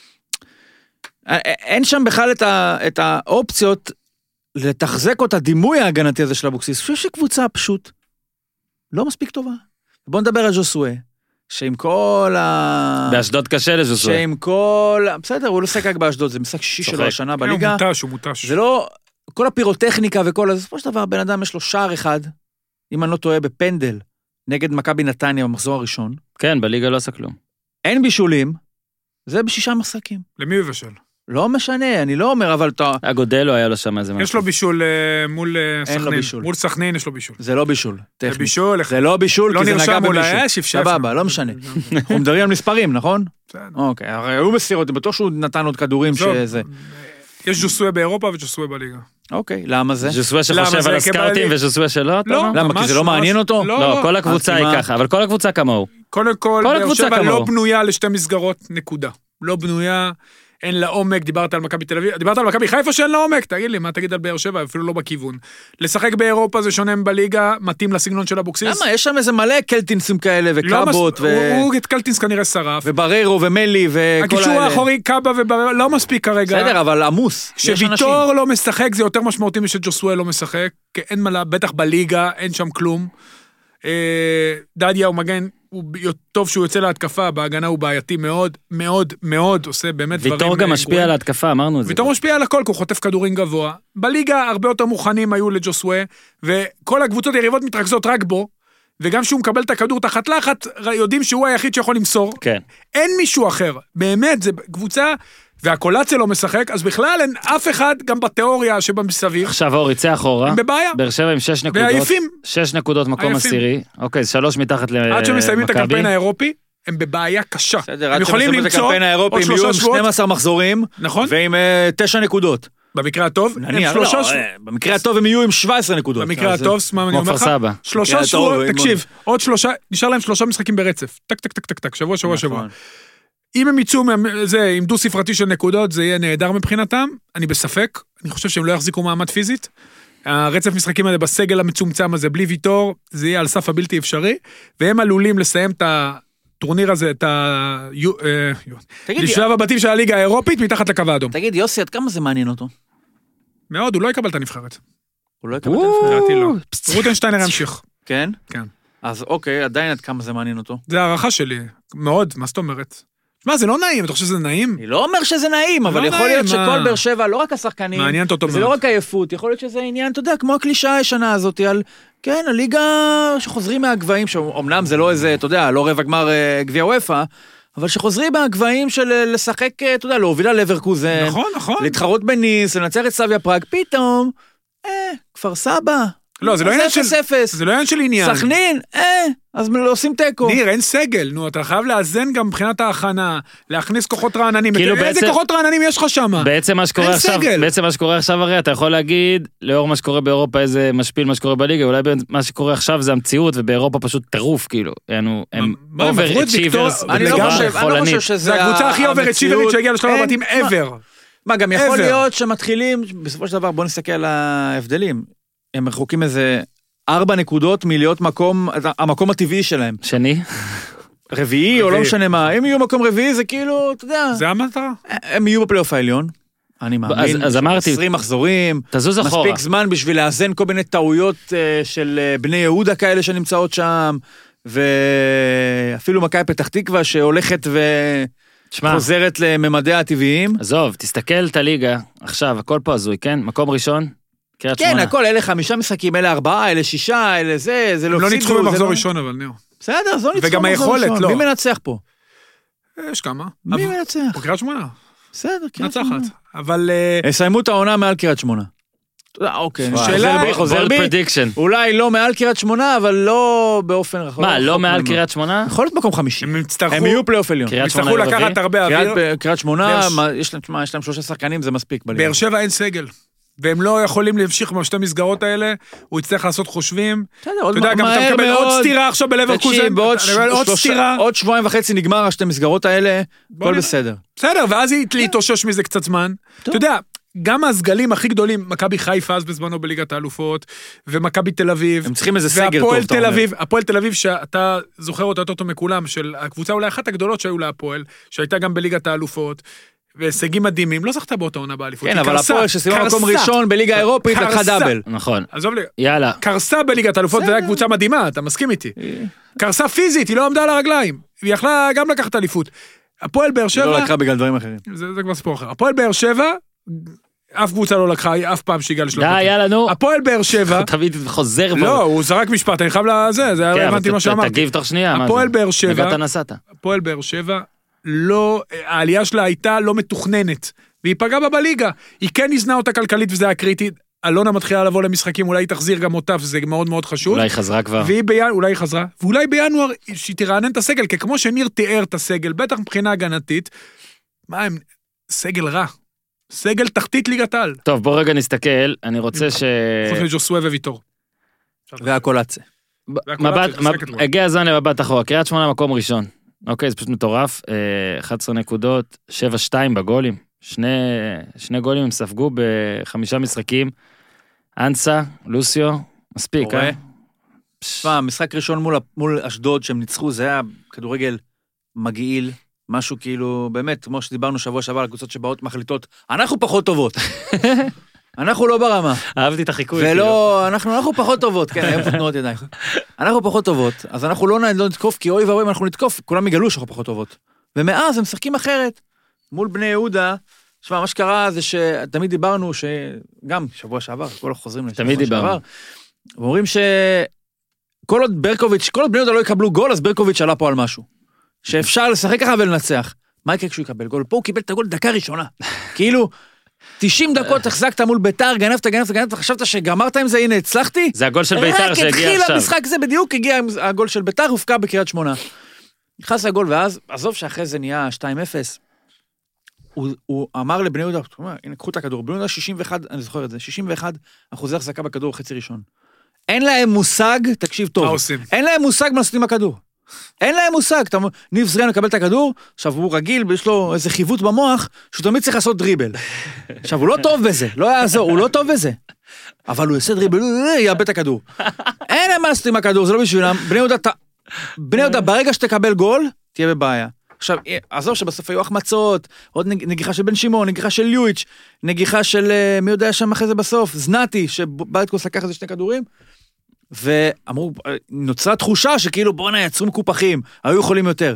אין שם בכלל את האופציות לתחזק אותה דימוי ההגנתי הזה של אבוקסיס. אני חושב שקבוצה פשוט לא מספיק טובה. בוא נדבר על ז'וסואה. שעם כל ה... באשדוד קשה לז'וסואה. שעם כל... בסדר, הוא לא שחק רק באשדוד, זה משחק שישי שלו השנה בליגה. הוא מוטש, הוא מוטש. זה לא... כל הפירוטכניקה וכל... אז בסופו של דבר, בן אדם יש לו שער אחד, אם אני לא טועה, בפנדל, נגד מכבי נתניה במחזור הראשון. כן, בליגה לא עשה כלום. אין בישולים, זה בשישה משחקים. למי הוא בשל? לא משנה, אני לא אומר, אבל אתה... הגודלו היה לו שם איזה משהו. יש לו בישול מול סכנין. אין לו בישול. מול סכנין יש לו בישול. זה לא בישול. זה בישול. זה לא בישול, כי זה נגע במישהו. סבבה, לא משנה. אנחנו מדברים על מספרים, נכון? אוקיי, הרי הוא מסיר אותי, בטוח שהוא נתן עוד כדורים שזה... יש ז'וסואה באירופה וז'וסואה בליגה. אוקיי, למה זה? ז'וסואה שחושב על הסקאוטים וז'וסואה שלא? לא. למה? כי זה לא מעניין אותו? לא, כל הקבוצה היא ככה, אבל כל הקבוצה כמוהו. קודם כל, באר שבע לא בנויה לשתי מסגרות, נקודה. לא בנויה, אין לה עומק, דיברת על מכבי תל אביב, דיברת על מכבי חיפה שאין לה עומק, תגיד לי, מה תגיד על באר שבע, אפילו לא בכיוון. לשחק באירופה זה שונה בליגה, מתאים לסגנון של אבוקסיס. למה? יש שם איזה מלא קלטינסים כאלה, וקאבות, ו... הוא את קלטינס כנראה שרף. ובררו ומלי, וכל האלה. הקישור האחורי, קאבה ובררו, לא מספיק כרגע. בסדר, אבל עמוס. שוויטור לא משחק, זה יותר משמעותי משג'וסואה לא משחק, כי אין מה, בטח בליגה, אין שם כלום. דדיה הוא מגן, הוא טוב שהוא יוצא להתקפה, בהגנה הוא בעייתי מאוד, מאוד, מאוד, עושה באמת דברים... ויטור גם משפיע על ההתקפה, אמרנו את זה. ויטור משפיע על הכל, כי הוא חוטף כדורים גבוה. בליגה הרבה יותר מוכנים היו לג'וסואה, וכל הקבוצות היריבות מתרכזות רק בו, וגם שהוא מקבל את הכדור תחת לחץ, יודעים שהוא היחיד שיכול למסור. כן. אין מישהו אחר, באמת, זה קבוצה... והקולציה לא משחק, אז בכלל אין אף אחד, גם בתיאוריה שבמסביב. עכשיו אור יצא אחורה. הם בבעיה. באר שבע עם שש נקודות. ועייפים. שש נקודות מקום עשירי. אוקיי, שלוש מתחת למכבי. עד שמסיימים את הקמפיין האירופי, הם בבעיה קשה. בסדר, עד שמסיימים את הקמפיין האירופי, הם יהיו עם שנים עשר מחזורים. נכון. ועם תשע נקודות. במקרה הטוב, הם שלושה... במקרה הטוב הם יהיו עם שבע עשרה נקודות. במקרה הטוב, מה אני אומר לך? שלושה שבועות, תקשיב, עוד שלושה, נשאר להם שלושה משחקים ברצף. טק, טק, טק, טק, טק, שבוע, שבוע, שבוע. אם הם יצאו זה, עם דו ספרתי של נקודות, זה יהיה נהדר מבחינתם, אני בספק, אני חושב שהם לא יחזיקו מעמד פיזית, הרצף משחקים הזה בסגל המצומצם הזה, בלי ויטור, זה יהיה על סף הבלתי אפשרי, והם עלולים לסיים את הטורניר הזה, את ה... לשלב הבתים של הליגה האירופית, מתחת לקו האדום. תגיד, יוסי, עד כמה זה מעניין אותו? מאוד, הוא לא יקבל את הנבחרת. הוא לא יקבל את הנבחרת? רוטנשטיינר ימשיך. כן? כן. אז אוקיי, עדיין עד כמה זה מעניין אותו? זה הערכה שלי, מאוד, מה זאת אומרת? מה, זה לא נעים, אתה חושב שזה נעים? אני לא אומר שזה נעים, אבל יכול להיות שכל באר שבע, לא רק השחקנים, מעניינת אותו מאוד. זה לא רק עייפות, יכול להיות שזה עניין, אתה יודע, כמו הקלישה הישנה הזאת, על, כן, הליגה שחוזרים מהגבהים, שאומנם זה לא איזה, אתה יודע, לא רבע גמר גביע וופא, אבל שחוזרים מהגבהים של לשחק, אתה יודע, להוביל על לברקוזן, נכון, נכון. להתחרות בניס, לנצח את סלאביה פראג, פתאום, אה, כפר סבא, לא, זה לא עניין של... זה לא עניין של עניין. סכנין, אה, אז עושים טקו. ניר, אין סגל, נו, אתה חייב לאזן גם מבחינת ההכנה, להכניס כוחות רעננים. איזה כוחות רעננים יש לך שם? בעצם מה שקורה עכשיו, בעצם מה שקורה עכשיו הרי, אתה יכול להגיד, לאור מה שקורה באירופה, איזה משפיל מה שקורה בליגה, אולי מה שקורה עכשיו זה המציאות, ובאירופה פשוט טירוף, כאילו. הם אובר-אצ'יברס, אני לא חושב שזה... זה הקבוצה הכי אובר-אצ'יברית שהגיעה לשלב הבתים ever. מה, גם יכול להיות שמתחילים, בסופו של דבר, בוא נסתכל על ההבדלים. הם רחוקים איזה ארבע נקודות מלהיות מקום, המקום הטבעי שלהם. שני? רביעי או לא משנה מה. אם יהיו מקום רביעי זה כאילו, אתה יודע. זה המטרה. הם יהיו בפלייאוף העליון. אני מאמין. אז אמרתי. עשרים מחזורים. תזוז אחורה. מספיק זמן בשביל לאזן כל מיני טעויות של בני יהודה כאלה שנמצאות שם. ואפילו מכבי פתח תקווה שהולכת וחוזרת לממדיה הטבעיים. עזוב, תסתכל את הליגה. עכשיו, הכל פה הזוי, כן? מקום ראשון. כן, הכל, אלה חמישה משחקים, אלה ארבעה, אלה שישה, אלה זה, זה לא... לא ניצחו במחזור ראשון, אבל ניר. בסדר, זו ניצחו וגם היכולת, לא. מי מנצח פה? יש כמה. מי מנצח? או קריית שמונה. בסדר, קריית שמונה. נצחת. אבל... יסיימו את העונה מעל קריית שמונה. אוקיי, שאלה... חוזר בי, אולי לא מעל קריית שמונה, אבל לא באופן רחוק. מה, לא מעל קריית שמונה? יכול להיות מקום חמישי. הם יצטרכו... הם יהיו פלייאוף עליון. הם יצטרכו לקחת הרבה אוויר. קריית שמונה, יש להם שלושה שחקנים, זה מספיק. באר שבע אין סגל. והם לא יכולים להמשיך בשתי מסגרות האלה, הוא יצטרך לעשות חושבים. אתה יודע, גם אתה מקבל עוד סתירה עכשיו בלברקוזן. עוד שבועיים וחצי נגמר השתי מסגרות האלה, הכל בסדר. בסדר, ואז להתאושש מזה קצת זמן. אתה יודע, גם הסגלים הכי גדולים, מכבי חיפה אז בזמנו בליגת האלופות, ומכבי תל אביב. הם צריכים איזה סגל טוב. והפועל תל אביב, הפועל תל אביב שאתה זוכר אותה יותר טוב מכולם, של הקבוצה אולי אחת הגדולות שהיו להפועל, שהייתה גם בליגת האלופות. והישגים מדהימים, לא זכתה באותה עונה באליפות. כן, אבל הפועל שסיימה מקום ראשון בליגה האירופית, לקחה דאבל. נכון. עזוב לי. יאללה. קרסה בליגת האלופות, זו הייתה קבוצה מדהימה, אתה מסכים איתי. קרסה פיזית, היא לא עמדה על הרגליים. היא יכלה גם לקחת אליפות. הפועל באר שבע... לא לקחה בגלל דברים אחרים. זה כבר סיפור אחר. הפועל באר שבע, אף קבוצה לא לקחה, אף פעם שהגיעה לשלוש. די, יאללה, נו. הפועל באר שבע... תמיד חוזר בו. לא, הוא זרק משפט, אני חייב לזה, זה היה הבנתי מה שאמרתי. תגיב תוך שנייה. הפועל באר שבע... נגעת נסעת. הפועל באר שבע לא, העלייה שלה הייתה לא מתוכננת, והיא פגעה בה בליגה. היא כן נזנה אותה כלכלית וזה היה קריטי. אלונה מתחילה לבוא למשחקים, אולי היא תחזיר גם אותה, וזה מאוד מאוד חשוב. אולי היא חזרה כבר. והיא בינואר, אולי היא חזרה, ואולי בינואר שהיא תרענן את הסגל, כי כמו שניר תיאר את הסגל, בטח מבחינה הגנתית, מה הם, סגל רע. סגל תחתית ליגת העל. טוב, בוא רגע נסתכל, אני רוצה ש... חוץ מג'וסווה וויטור. והקולציה. הגיע הזמן למבט אחורה, קריית שמונה מקום ראשון. אוקיי, זה פשוט מטורף, אחת עשרה נקודות, שבע שתיים בגולים, שני, שני גולים הם ספגו בחמישה משחקים, אנסה, לוסיו, מספיק, אה? תשמע, משחק ראשון מול, מול אשדוד שהם ניצחו, זה היה כדורגל מגעיל, משהו כאילו, באמת, כמו שדיברנו שבוע שעבר, הקבוצות שבאות מחליטות, אנחנו פחות טובות. אנחנו לא ברמה. אהבתי את החיקוי. ולא, אנחנו, אנחנו פחות טובות, כן, היום תנועות ידיים. אנחנו פחות טובות, אז אנחנו לא, לא נתקוף, כי אוי ואוי אם אנחנו נתקוף, כולם יגלו שאנחנו פחות טובות. ומאז הם משחקים אחרת, מול בני יהודה, שמה, מה שקרה זה שתמיד דיברנו, שגם שבוע שעבר, כל החוזרים לשבוע תמיד דיברנו. שעבר, ואומרים שכל עוד ברקוביץ', כל עוד בני יהודה לא יקבלו גול, אז ברקוביץ' עלה פה על משהו. שאפשר לשחק ככה ולנצח. מה יקרה כשהוא יקבל גול? פה הוא קיבל את הגול דקה ראשונה. כאילו, תשעים דקות החזקת מול ביתר, גנבת, גנבת, גנבת, חשבת שגמרת עם זה, הנה, הצלחתי. זה הגול של ביתר שהגיע עכשיו. רק התחיל המשחק זה בדיוק, הגיע הגול של ביתר, הופקע בקריית שמונה. נכנס הגול, ואז, עזוב שאחרי זה נהיה שתיים אפס, הוא, הוא אמר לבני יהודה, הנה, קחו את הכדור, בני יהודה שישים ואחת, אני זוכר את זה, שישים ואחת אחוזי החזקה בכדור חצי ראשון. אין להם מושג, תקשיב טוב, מה עושים? אין להם מושג מה עושים עם הכדור. אין להם מושג, ניב זריאן מקבל את הכדור, עכשיו הוא רגיל, יש לו איזה חיווט במוח, שהוא תמיד צריך לעשות דריבל. עכשיו הוא לא טוב בזה, לא יעזור, הוא לא טוב בזה. אבל הוא יעשה דריבל, הוא יאבד את הכדור. אין להם מה לעשות עם הכדור, זה לא בשבילם. בני יהודה, בני יהודה, ברגע שתקבל גול, תהיה בבעיה. עכשיו, עזוב שבסוף היו החמצות, עוד נגיחה של בן שמעון, נגיחה של יואיץ', נגיחה של מי יודע שם אחרי זה בסוף, זנתי, שבלטקוס לקח איזה שני כדורים, ואמרו, נוצרה תחושה שכאילו בואנה יצרו מקופחים, היו יכולים יותר.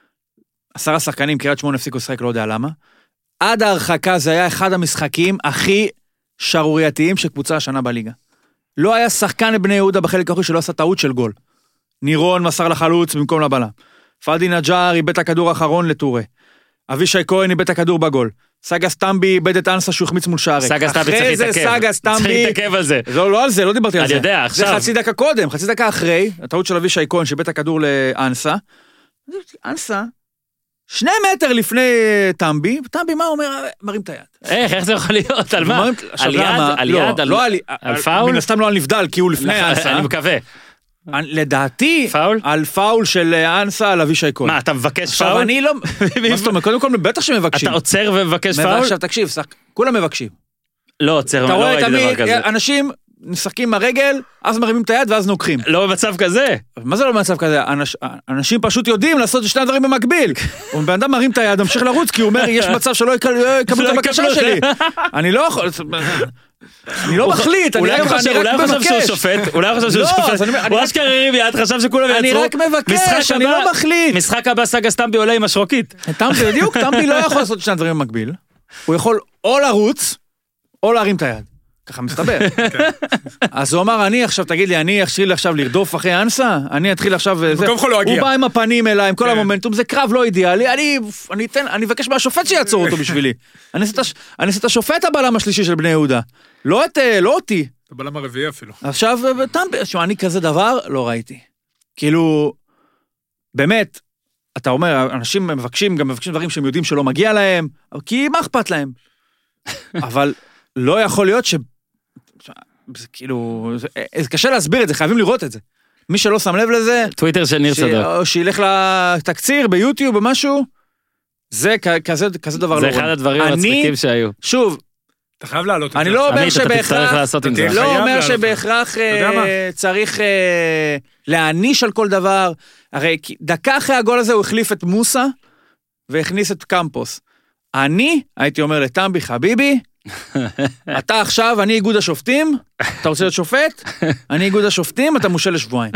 עשרה שחקנים, קריית שמונה הפסיקו לשחק, לא יודע למה. עד ההרחקה זה היה אחד המשחקים הכי שערורייתיים של קבוצה השנה בליגה. לא היה שחקן לבני יהודה בחלק האחורי שלא עשה טעות של גול. נירון מסר לחלוץ במקום לבלם. פאדי נג'אר איבד את הכדור האחרון לטורה. אבישי כהן איבד את הכדור בגול. סגה סטמבי איבד את אנסה שהוא החמיץ מול שערי. סגה סטמבי צריך להתעכב. אחרי זה סגה סטמבי... צריך להתעכב על זה. לא, לא על זה, לא דיברתי על זה. אני יודע, עכשיו. זה חצי דקה קודם, חצי דקה אחרי, הטעות של אבישי כהן שאיבד את הכדור לאנסה. אנסה, שני מטר לפני טמבי, טמבי מה אומר? מרים את היד. איך, איך זה יכול להיות? על מה? על יד? על יד? על פאול? מן הסתם לא על נבדל, כי הוא לפני אנסה. אני מקווה. לדעתי, פאול? על פאול של אנסה על אבישי כהן. מה, אתה מבקש פאול? עכשיו אני לא... מה זאת אומרת? קודם כל, בטח שמבקשים. אתה עוצר ומבקש פאול? עכשיו תקשיב, כולם מבקשים. לא עוצר, לא ראיתי דבר כזה. אנשים משחקים מהרגל, אז מרימים את היד ואז נוקחים. לא במצב כזה. מה זה לא במצב כזה? אנשים פשוט יודעים לעשות שני הדברים במקביל. ובן אדם מרים את היד, ממשיך לרוץ, כי הוא אומר, יש מצב שלא יקבלו את הבקשה שלי. אני לא יכול... אני לא מחליט, אני רק מבקש. אולי הוא חשב שהוא שופט, אולי הוא חשב שהוא שופט. הוא אשכרה הרים יד, חשב שכולם יעצרו. אני רק מבקש, אני לא מחליט. משחק הבא סגה סטמבי עולה עם השרוקית. טמבי, בדיוק, טמבי לא יכול לעשות שני הדברים במקביל. הוא יכול או לרוץ, או להרים את היד. ככה מסתבר. אז הוא אמר, אני עכשיו, תגיד לי, אני אתחיל עכשיו לרדוף אחרי אנסה? אני אתחיל עכשיו... הוא בא עם הפנים אליי, עם כל המומנטום, זה קרב לא אידיאלי, אני אבקש מהשופט שיעצור אותו בשבילי. אני אעשה את השופט הבלם השלישי של בני יהודה. לא אותי. הבלם הרביעי אפילו. עכשיו, אני כזה דבר לא ראיתי. כאילו, באמת, אתה אומר, אנשים מבקשים, גם מבקשים דברים שהם יודעים שלא מגיע להם, כי מה אכפת להם? אבל לא יכול להיות ש... זה כאילו, זה, זה קשה להסביר את זה, חייבים לראות את זה. מי שלא שם לב לזה... טוויטר של ניר ש... צדוק. או שילך לתקציר ביוטיוב או משהו, זה כזה, כזה דבר זה לא אחד רואה. הדברים אני, המצחיקים שהיו. שוב, אתה חייב לעלות את זה. אני לא אומר שבהכרח... לא אומר שבהכרח צריך להעניש על כל דבר. הרי דקה אחרי הגול הזה הוא החליף את מוסה, והכניס את קמפוס. אני הייתי אומר לטמבי חביבי, אתה עכשיו, אני איגוד השופטים, אתה רוצה להיות שופט? אני איגוד השופטים, אתה מושל לשבועיים.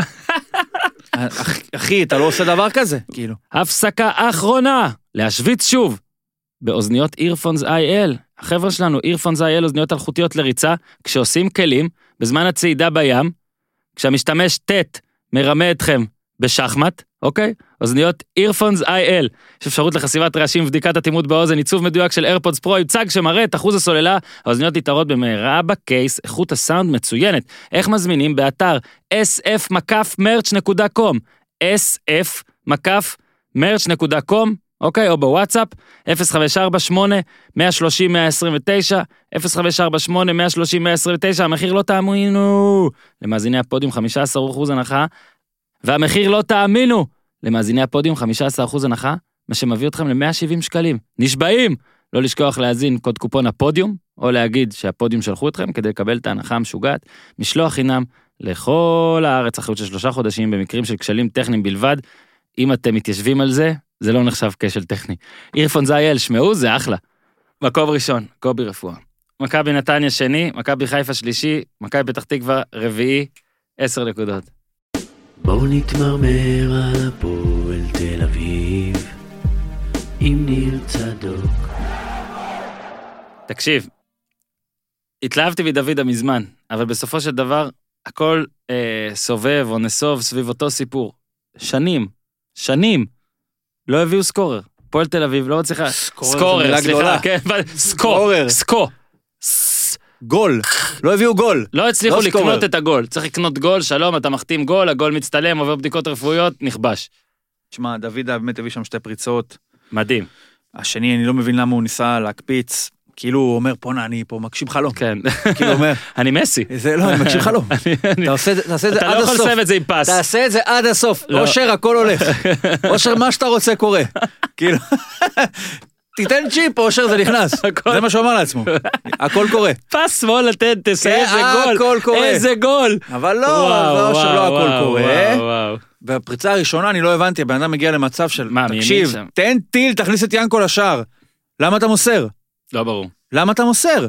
אחי, אתה לא עושה דבר כזה, כאילו. הפסקה אחרונה, להשוויץ שוב, באוזניות אירפונס איי אל. החבר'ה שלנו, אירפונס איי אל, אוזניות אלחוטיות לריצה, כשעושים כלים, בזמן הצעידה בים, כשהמשתמש טט מרמה אתכם בשחמט, אוקיי? אוזניות אירפונס איי אל. יש אפשרות לחסיבת רעשים ובדיקת התימות באוזן, עיצוב מדויק של איירפודס פרו, עם צג שמראה את אחוז הסוללה, האוזניות נתארות במהרה בקייס, איכות הסאונד מצוינת. איך מזמינים? באתר אס אף מרץ' נקודה קום, אס אף מרץ' נקודה קום, אוקיי? או בוואטסאפ, אפס חמש ארבע שמונה שלוש אפס אפס אחד תשע, אפס חמש ארבע שמונה שלוש אפס אפס אחד תשע, המחיר לא תאמינו. למאזיני הפודיום חמישה עשר אחוז הנחה, והמחיר לא תאמינו. למאזיני הפודיום חמישה עשר אחוז הנחה, מה שמביא אתכם ל-מאה שבעים שקלים. נשבעים! לא לשכוח להזין קוד קופון הפודיום, או להגיד שהפודיום שלחו אתכם כדי לקבל את ההנחה המשוגעת, משלוח חינם לכל הארץ אחריות של שלושה חודשים, במקרים של כשלים טכניים בלבד. אם אתם מתיישבים על זה, זה לא נחשב כשל טכני. אירפונס איי אל, שמעו, זה אחלה. מקום ראשון, קובי רפואה. מכבי נתניה שני, מכבי חיפה שלישי, מכבי פתח תקווה רביעי, עשר נקודות. בואו נתמרמר על הפועל תל אביב, עם ניר צדוק. תקשיב, התלהבתי מדוד המזמן, אבל בסופו של דבר, הכל אה, סובב או נסוב סביב אותו סיפור. שנים, שנים, לא הביאו סקורר. פועל תל אביב לא מצליחה... סקורר, סליחה, כן, סקו, סקו. גול, לא הביאו גול. לא הצליחו לקנות את הגול. צריך לקנות גול, שלום, אתה מחתים גול, הגול מצטלם, עובר בדיקות רפואיות, נכבש. תשמע, דוד באמת הביא שם שתי פריצות. מדהים. השני, אני לא מבין למה הוא ניסה להקפיץ. כאילו הוא אומר, פונה, אני פה מקשיב חלום. כן. כאילו הוא אומר, אני מסי. זה לא, אני מקשיב חלום. אתה עושה את זה עד הסוף. אתה לא יכול לסיים את זה עם פס. תעשה את זה עד הסוף. אושר, הכל הולך. אושר, מה שאתה רוצה קורה. כאילו, תיתן צ'יפ, אושר, זה נכנס. זה מה שהוא אמר לעצמו. הכל קורה. פס שמאל לתת, תסיים איזה גול. הכל קורה. איזה גול. אבל לא, אושר, לא הכל קורה. והפריצה הראשונה, אני לא הבנתי, הבן אדם מגיע למצב של, תקשיב, תן טיל, תכניס את ינקו לשער. למה אתה מוסר? לא ברור. למה אתה מוסר?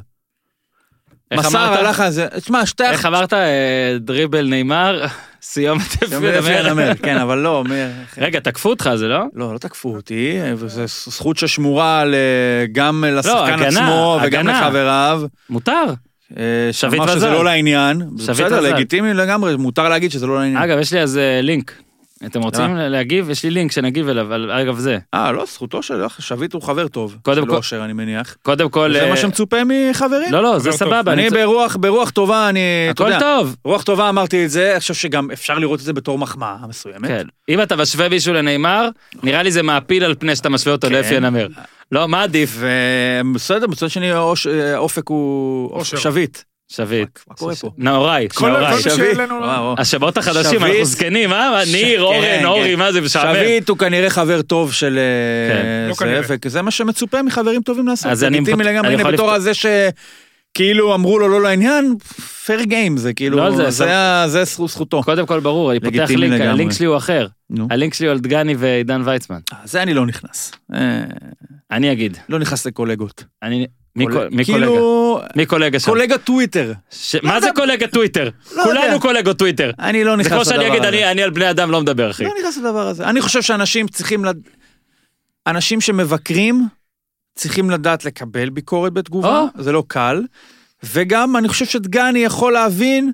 מסר הלך על זה, תשמע, שתי... איך אמרת, דריבל נאמר, סיומת לפי הנמר, כן, אבל לא. רגע, תקפו אותך, זה לא? לא, לא תקפו אותי, זו זכות ששמורה גם לשחקן עצמו וגם לחבריו. מותר. שווית וזל. שזה לא לעניין, בסדר, לגיטימי לגמרי, מותר להגיד שזה לא לעניין. אגב, יש לי אז לינק. אתם רוצים להגיב? יש לי לינק שנגיב אליו, על אגב זה. אה, לא, זכותו של שביט הוא חבר טוב. קודם כל, אושר, אני מניח. קודם כל... זה מה שמצופה מחברים. לא, לא, זה סבבה. אני ברוח, ברוח טובה, אני... הכל טוב. רוח טובה אמרתי את זה, אני חושב שגם אפשר לראות את זה בתור מחמאה מסוימת. כן. אם אתה משווה מישהו לנאמר, נראה לי זה מעפיל על פני שאתה משווה אותו לאפי הנמר. לא, מה עדיף? בסדר, בצד שני, אופק הוא שביט. שביט. מה קורה פה? נאוריי, נאוריי. שביט. השמות החדשים, אנחנו זקנים, אה? ניר, אורן, אורי, מה זה משעמם? שביט הוא כנראה חבר טוב של זה, וזה מה שמצופה מחברים טובים לעשות. זה לגיטימי לגמרי, הנה בתור הזה שכאילו אמרו לו לא לעניין, fair game, זה כאילו, זה זכותו. קודם כל ברור, אני פותח לינק, הלינק שלי הוא אחר. הלינק שלי הוא על דגני ועידן ויצמן. זה אני לא נכנס. אני אגיד. לא נכנס לקולגות. אני... מי קולגה? מי קולגה שם? קולגה טוויטר. מה זה קולגה טוויטר? כולנו קולגות טוויטר. אני לא נכנס לדבר הזה. זה כמו שאני אגיד, אני על בני אדם לא מדבר, אחי. לא נכנס לדבר הזה. אני חושב שאנשים צריכים, אנשים שמבקרים, צריכים לדעת לקבל ביקורת בתגובה, זה לא קל, וגם אני חושב שדגני יכול להבין,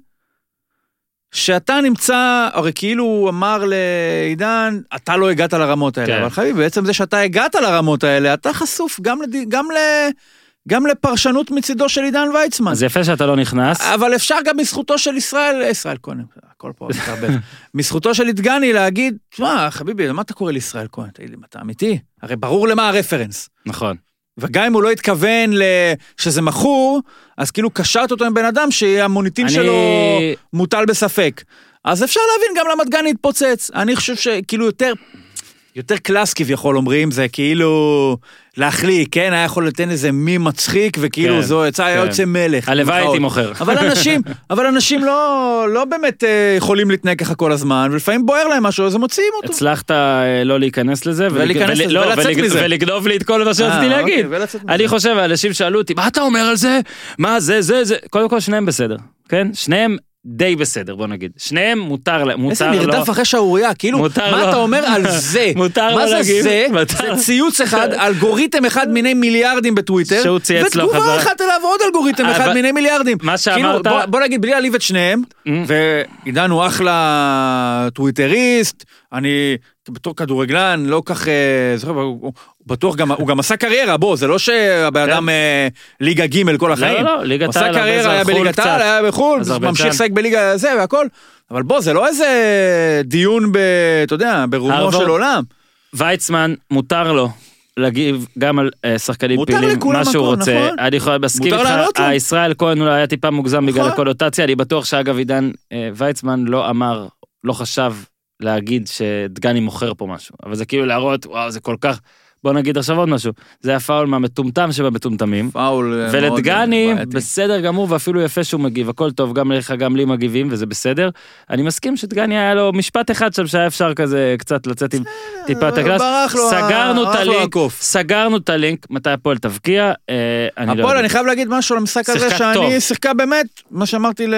שאתה נמצא, הרי כאילו הוא אמר לעידן, אתה לא הגעת לרמות האלה, כן. אבל חביב, בעצם זה שאתה הגעת לרמות האלה, אתה חשוף גם, לד... גם, ל... גם לפרשנות מצידו של עידן ויצמן. אז יפה שאתה לא נכנס. אבל אפשר גם מזכותו של ישראל, ישראל כהן, הכל פה מתערבב, מזכותו של דגני להגיד, תשמע, חביבי, למה אתה קורא לישראל כהן? תגיד לי, אתה אמיתי? הרי ברור למה הרפרנס. נכון. וגם אם הוא לא התכוון שזה מכור, אז כאילו קשרת אותו עם בן אדם שהמוניטין אני... שלו מוטל בספק. אז אפשר להבין גם למה דגני התפוצץ. אני חושב שכאילו יותר, יותר קלאס כביכול אומרים, זה כאילו להחליק, כן? היה יכול לתן איזה מי מצחיק, וכאילו כן, זו יצא, היה כן. יוצא מלך. הלוואי הייתי מוכר. אבל אנשים, אבל אנשים לא, לא באמת אה, יכולים להתנהג ככה כל הזמן, ולפעמים בוער להם משהו, אז הם מוציאים אותו. הצלחת אה, לא להיכנס לזה, ולהיכנס לזה, לא, ולצאת ולג- מזה. ולגנוב לי את כל מה שרציתי אה, להגיד. אוקיי, ולצאת מזה. אני חושב, האנשים שאלו אותי, מה אתה אומר על זה? מה זה, זה, זה? קודם כל, שניהם בסדר, כן? שניהם די בסדר, בוא נגיד. שניהם מותר, מותר איזה לו. מרדף אחרי שעוריה, כאילו, מותר מה לו. אתה אומר על זה? מותר מה לו זה להגיב. זה? מותר. זה ציוץ אחד, אלגוריתם אחד מיני מיליארדים בטוויטר, שהוא צייץ לו חזרה. ותגובה אחת אליו עוד אלגוריתם אחד אבל- מיני מיליארדים. מה כאילו, שאמרת- בוא- בוא נגיד, בלי להעליב את שניהם, ועידן הוא אחלה טוויטריסט, אני בתור כדורגלן, לא כך, אה, זוכר, הוא הוא בטוח גם, הוא גם עשה קריירה, בוא, זה לא שהבן אדם אה, ליגה ג' כל החיים. לא, לא, ליגת הוא עשה העל, הרבה קריירה, היה זרחול בליגת קצת. העל, היה בחו"ל, אזרבייג'אן. ממשיך לשחק בליגה זה והכל, אבל בוא, זה לא איזה דיון ב, אתה יודע, ברומו הרבו. של עולם. ויצמן, מותר לו להגיב גם על אה, שחקנים מותר פעילים, לכולם מה שהוא הכל, רוצה. נכון. אני יכול להסכים מותר לענות איתך, לו. הישראל כהן אולי היה טיפה מוגזם בגלל נכון. הקונוטציה, אני בטוח שאגב עידן אה, ויצמן לא אמר, לא חשב להגיד שדגני מוכר פה משהו, אבל זה כאילו להראות, וואו, זה כל כך, בוא נגיד עכשיו עוד משהו, זה היה פאול מהמטומטם שבמטומטמים, פאול מאוד ולדגני בעייתי. בסדר גמור ואפילו יפה שהוא מגיב, הכל טוב, גם לך גם לי מגיבים וזה בסדר, אני מסכים שדגני היה לו משפט אחד שם שהיה אפשר כזה קצת לצאת עם טיפה את הקלאס, ברח לו, סגרנו את ברח לו הלינק, הקוף. סגרנו את הלינק, מתי הפועל תבקיע, אה, אני לא הפועל, יודע. אני חייב להגיד משהו על המשחק הזה, שיחקה טוב. שאני שיחקה באמת, מה שאמרתי ל...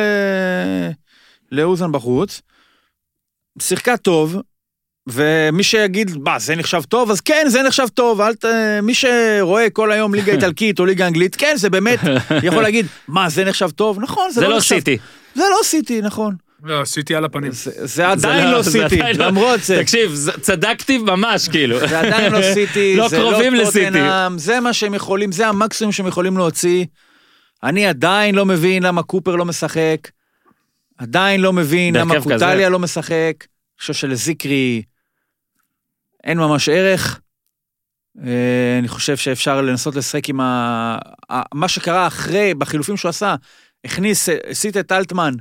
לאוזן בחוץ, שיחקה טוב, ומי שיגיד, מה, זה נחשב טוב? אז כן, זה נחשב טוב, אל ת... מי שרואה כל היום ליגה איטלקית או ליגה אנגלית, כן, זה באמת, יכול להגיד, מה, זה נחשב טוב? נכון, זה, זה לא לא נחשב. סיטי. זה לא סיטי, נכון. לא, עשיתי על הפנים. זה, זה עדיין זה לא זה סיטי, עדיין לא- למרות זה. תקשיב, זה- צדקתי ממש כאילו. זה עדיין לא סיטי, לא זה קרובים לא לסיטי. טוטנהאם, זה מה שהם יכולים, זה המקסימום שהם יכולים להוציא. אני עדיין לא מבין למה קופר לא משחק, עדיין לא מבין למה בהרכב כזה. קוטליה לא משחק, אני חושב שלזיקרי אין ממש ערך, אה, אני חושב שאפשר לנסות לשחק עם ה... ה- מה שקרה אחרי, בחילופים שהוא עשה, הכניס, הסיט את אלטמן,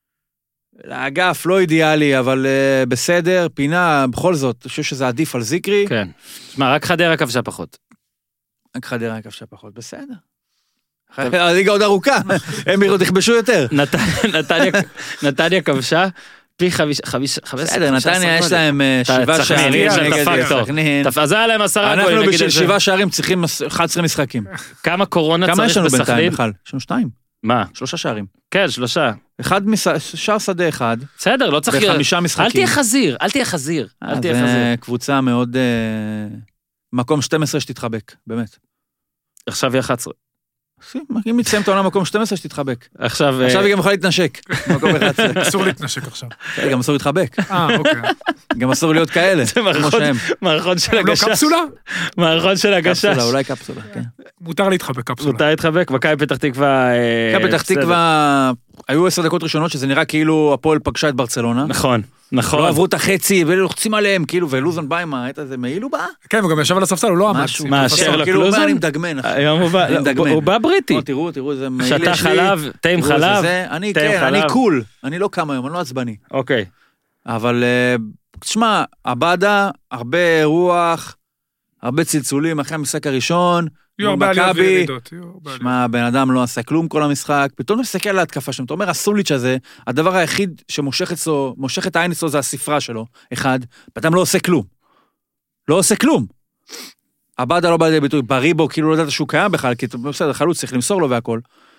לאגף לא אידיאלי, אבל uh, בסדר, פינה, בכל זאת, אני חושב שזה עדיף על זיקרי. כן. שמע, רק חדרה כבשה פחות. רק חדרה כבשה פחות, בסדר. הליגה עוד ארוכה, הם יכבשו יותר. נת- נתניה- נתניה כבשה, פי חמיש... חמיש... חמש- בסדר, חמישה עשר נתניה יש גולים. להם אה, אתה- שבעה סכנין, שערים יש להם את נגד הפקטור. סכנין. אז היה להם עשרה גולים, אנחנו נגיד בשביל את זה. שבעה שערים צריכים אחד עשרה משחקים. כמה קורונה כמה יש צריך לנו בינתיים בסכנין? בכלל? יש לנו שתיים, מה? שלושה שערים. כן, שלושה. אחד מש- שער שדה אחד, בסדר, לא צריך... בחמישה משחקים. אל תהיה חזיר, אל תהיה חזיר. אל תהיה חזיר. זה קבוצה מאוד... אה, מקום שתים עשרה שתתחבק, באמת. עכשיו היא אחת עשרה. אם יתסיים את העונה מקום שתים עשרה שתתחבק. עכשיו... עכשיו אה, היא גם יכולה להתנשק. מקום אחד עשרה. אסור להתנשק עכשיו. גם אסור להתחבק. אה, אוקיי. גם אסור להיות כאלה. זה כמו מערכון- שהם. מערכון של הם לא הגשש. קפסולה? מערכון של הגשש. קפסולה, אולי קפסולה, כן. מותר להתחבק קפסולה. מותר להתחבק, מכבי פתח תקווה... אה, מכבי פתח בסדר. תקווה, היו עשר דקות ראשונות שזה נראה כאילו הפועל פגשה את ברצלונה. נכון, נכון. לא עברו את החצי ולוחצים עליהם, כאילו, ולוזון בא עם ה... איזה מעיל הוא בא? כן, הוא גם ישב על הספסל, הוא לא עמד. משהו. מה, פסול. שרלוק כאילו, הוא לוזון? אומר, אני מדגמן, אחי. היום הוא בא, אני לא, מדגמן. הוא בא בריטי. או, תראו, תראו, איזה מעיל שתה יש לי. חלב, תה עם תראו, איזה חלב. זה. אני, תה עם כן, אני חלב. קול. אני לא קם היום, אני לא עצבני. אוקיי. אבל, אה, תשמע, הבאדה, הרבה רוח, הרבה צלצולים אחרי המשחק הראשון. יהיו הרבה עליות מכבי, וירידות. יהיו הרבה עליות. שמע, הבן אדם לא עשה כלום כל המשחק, פתאום אתה מסתכל על ההתקפה שם, אתה אומר, הסוליץ' הזה, הדבר היחיד שמושך אצלו, מושך את העין אצלו זה הספרה שלו, אחד, פתאום לא עושה כלום. לא עושה כלום. הבאדה לא בא לידי ביטוי, בריבו, כאילו לא ידעת שהוא קיים בכלל, כי בסדר, חלוץ צריך למסור לו והכל.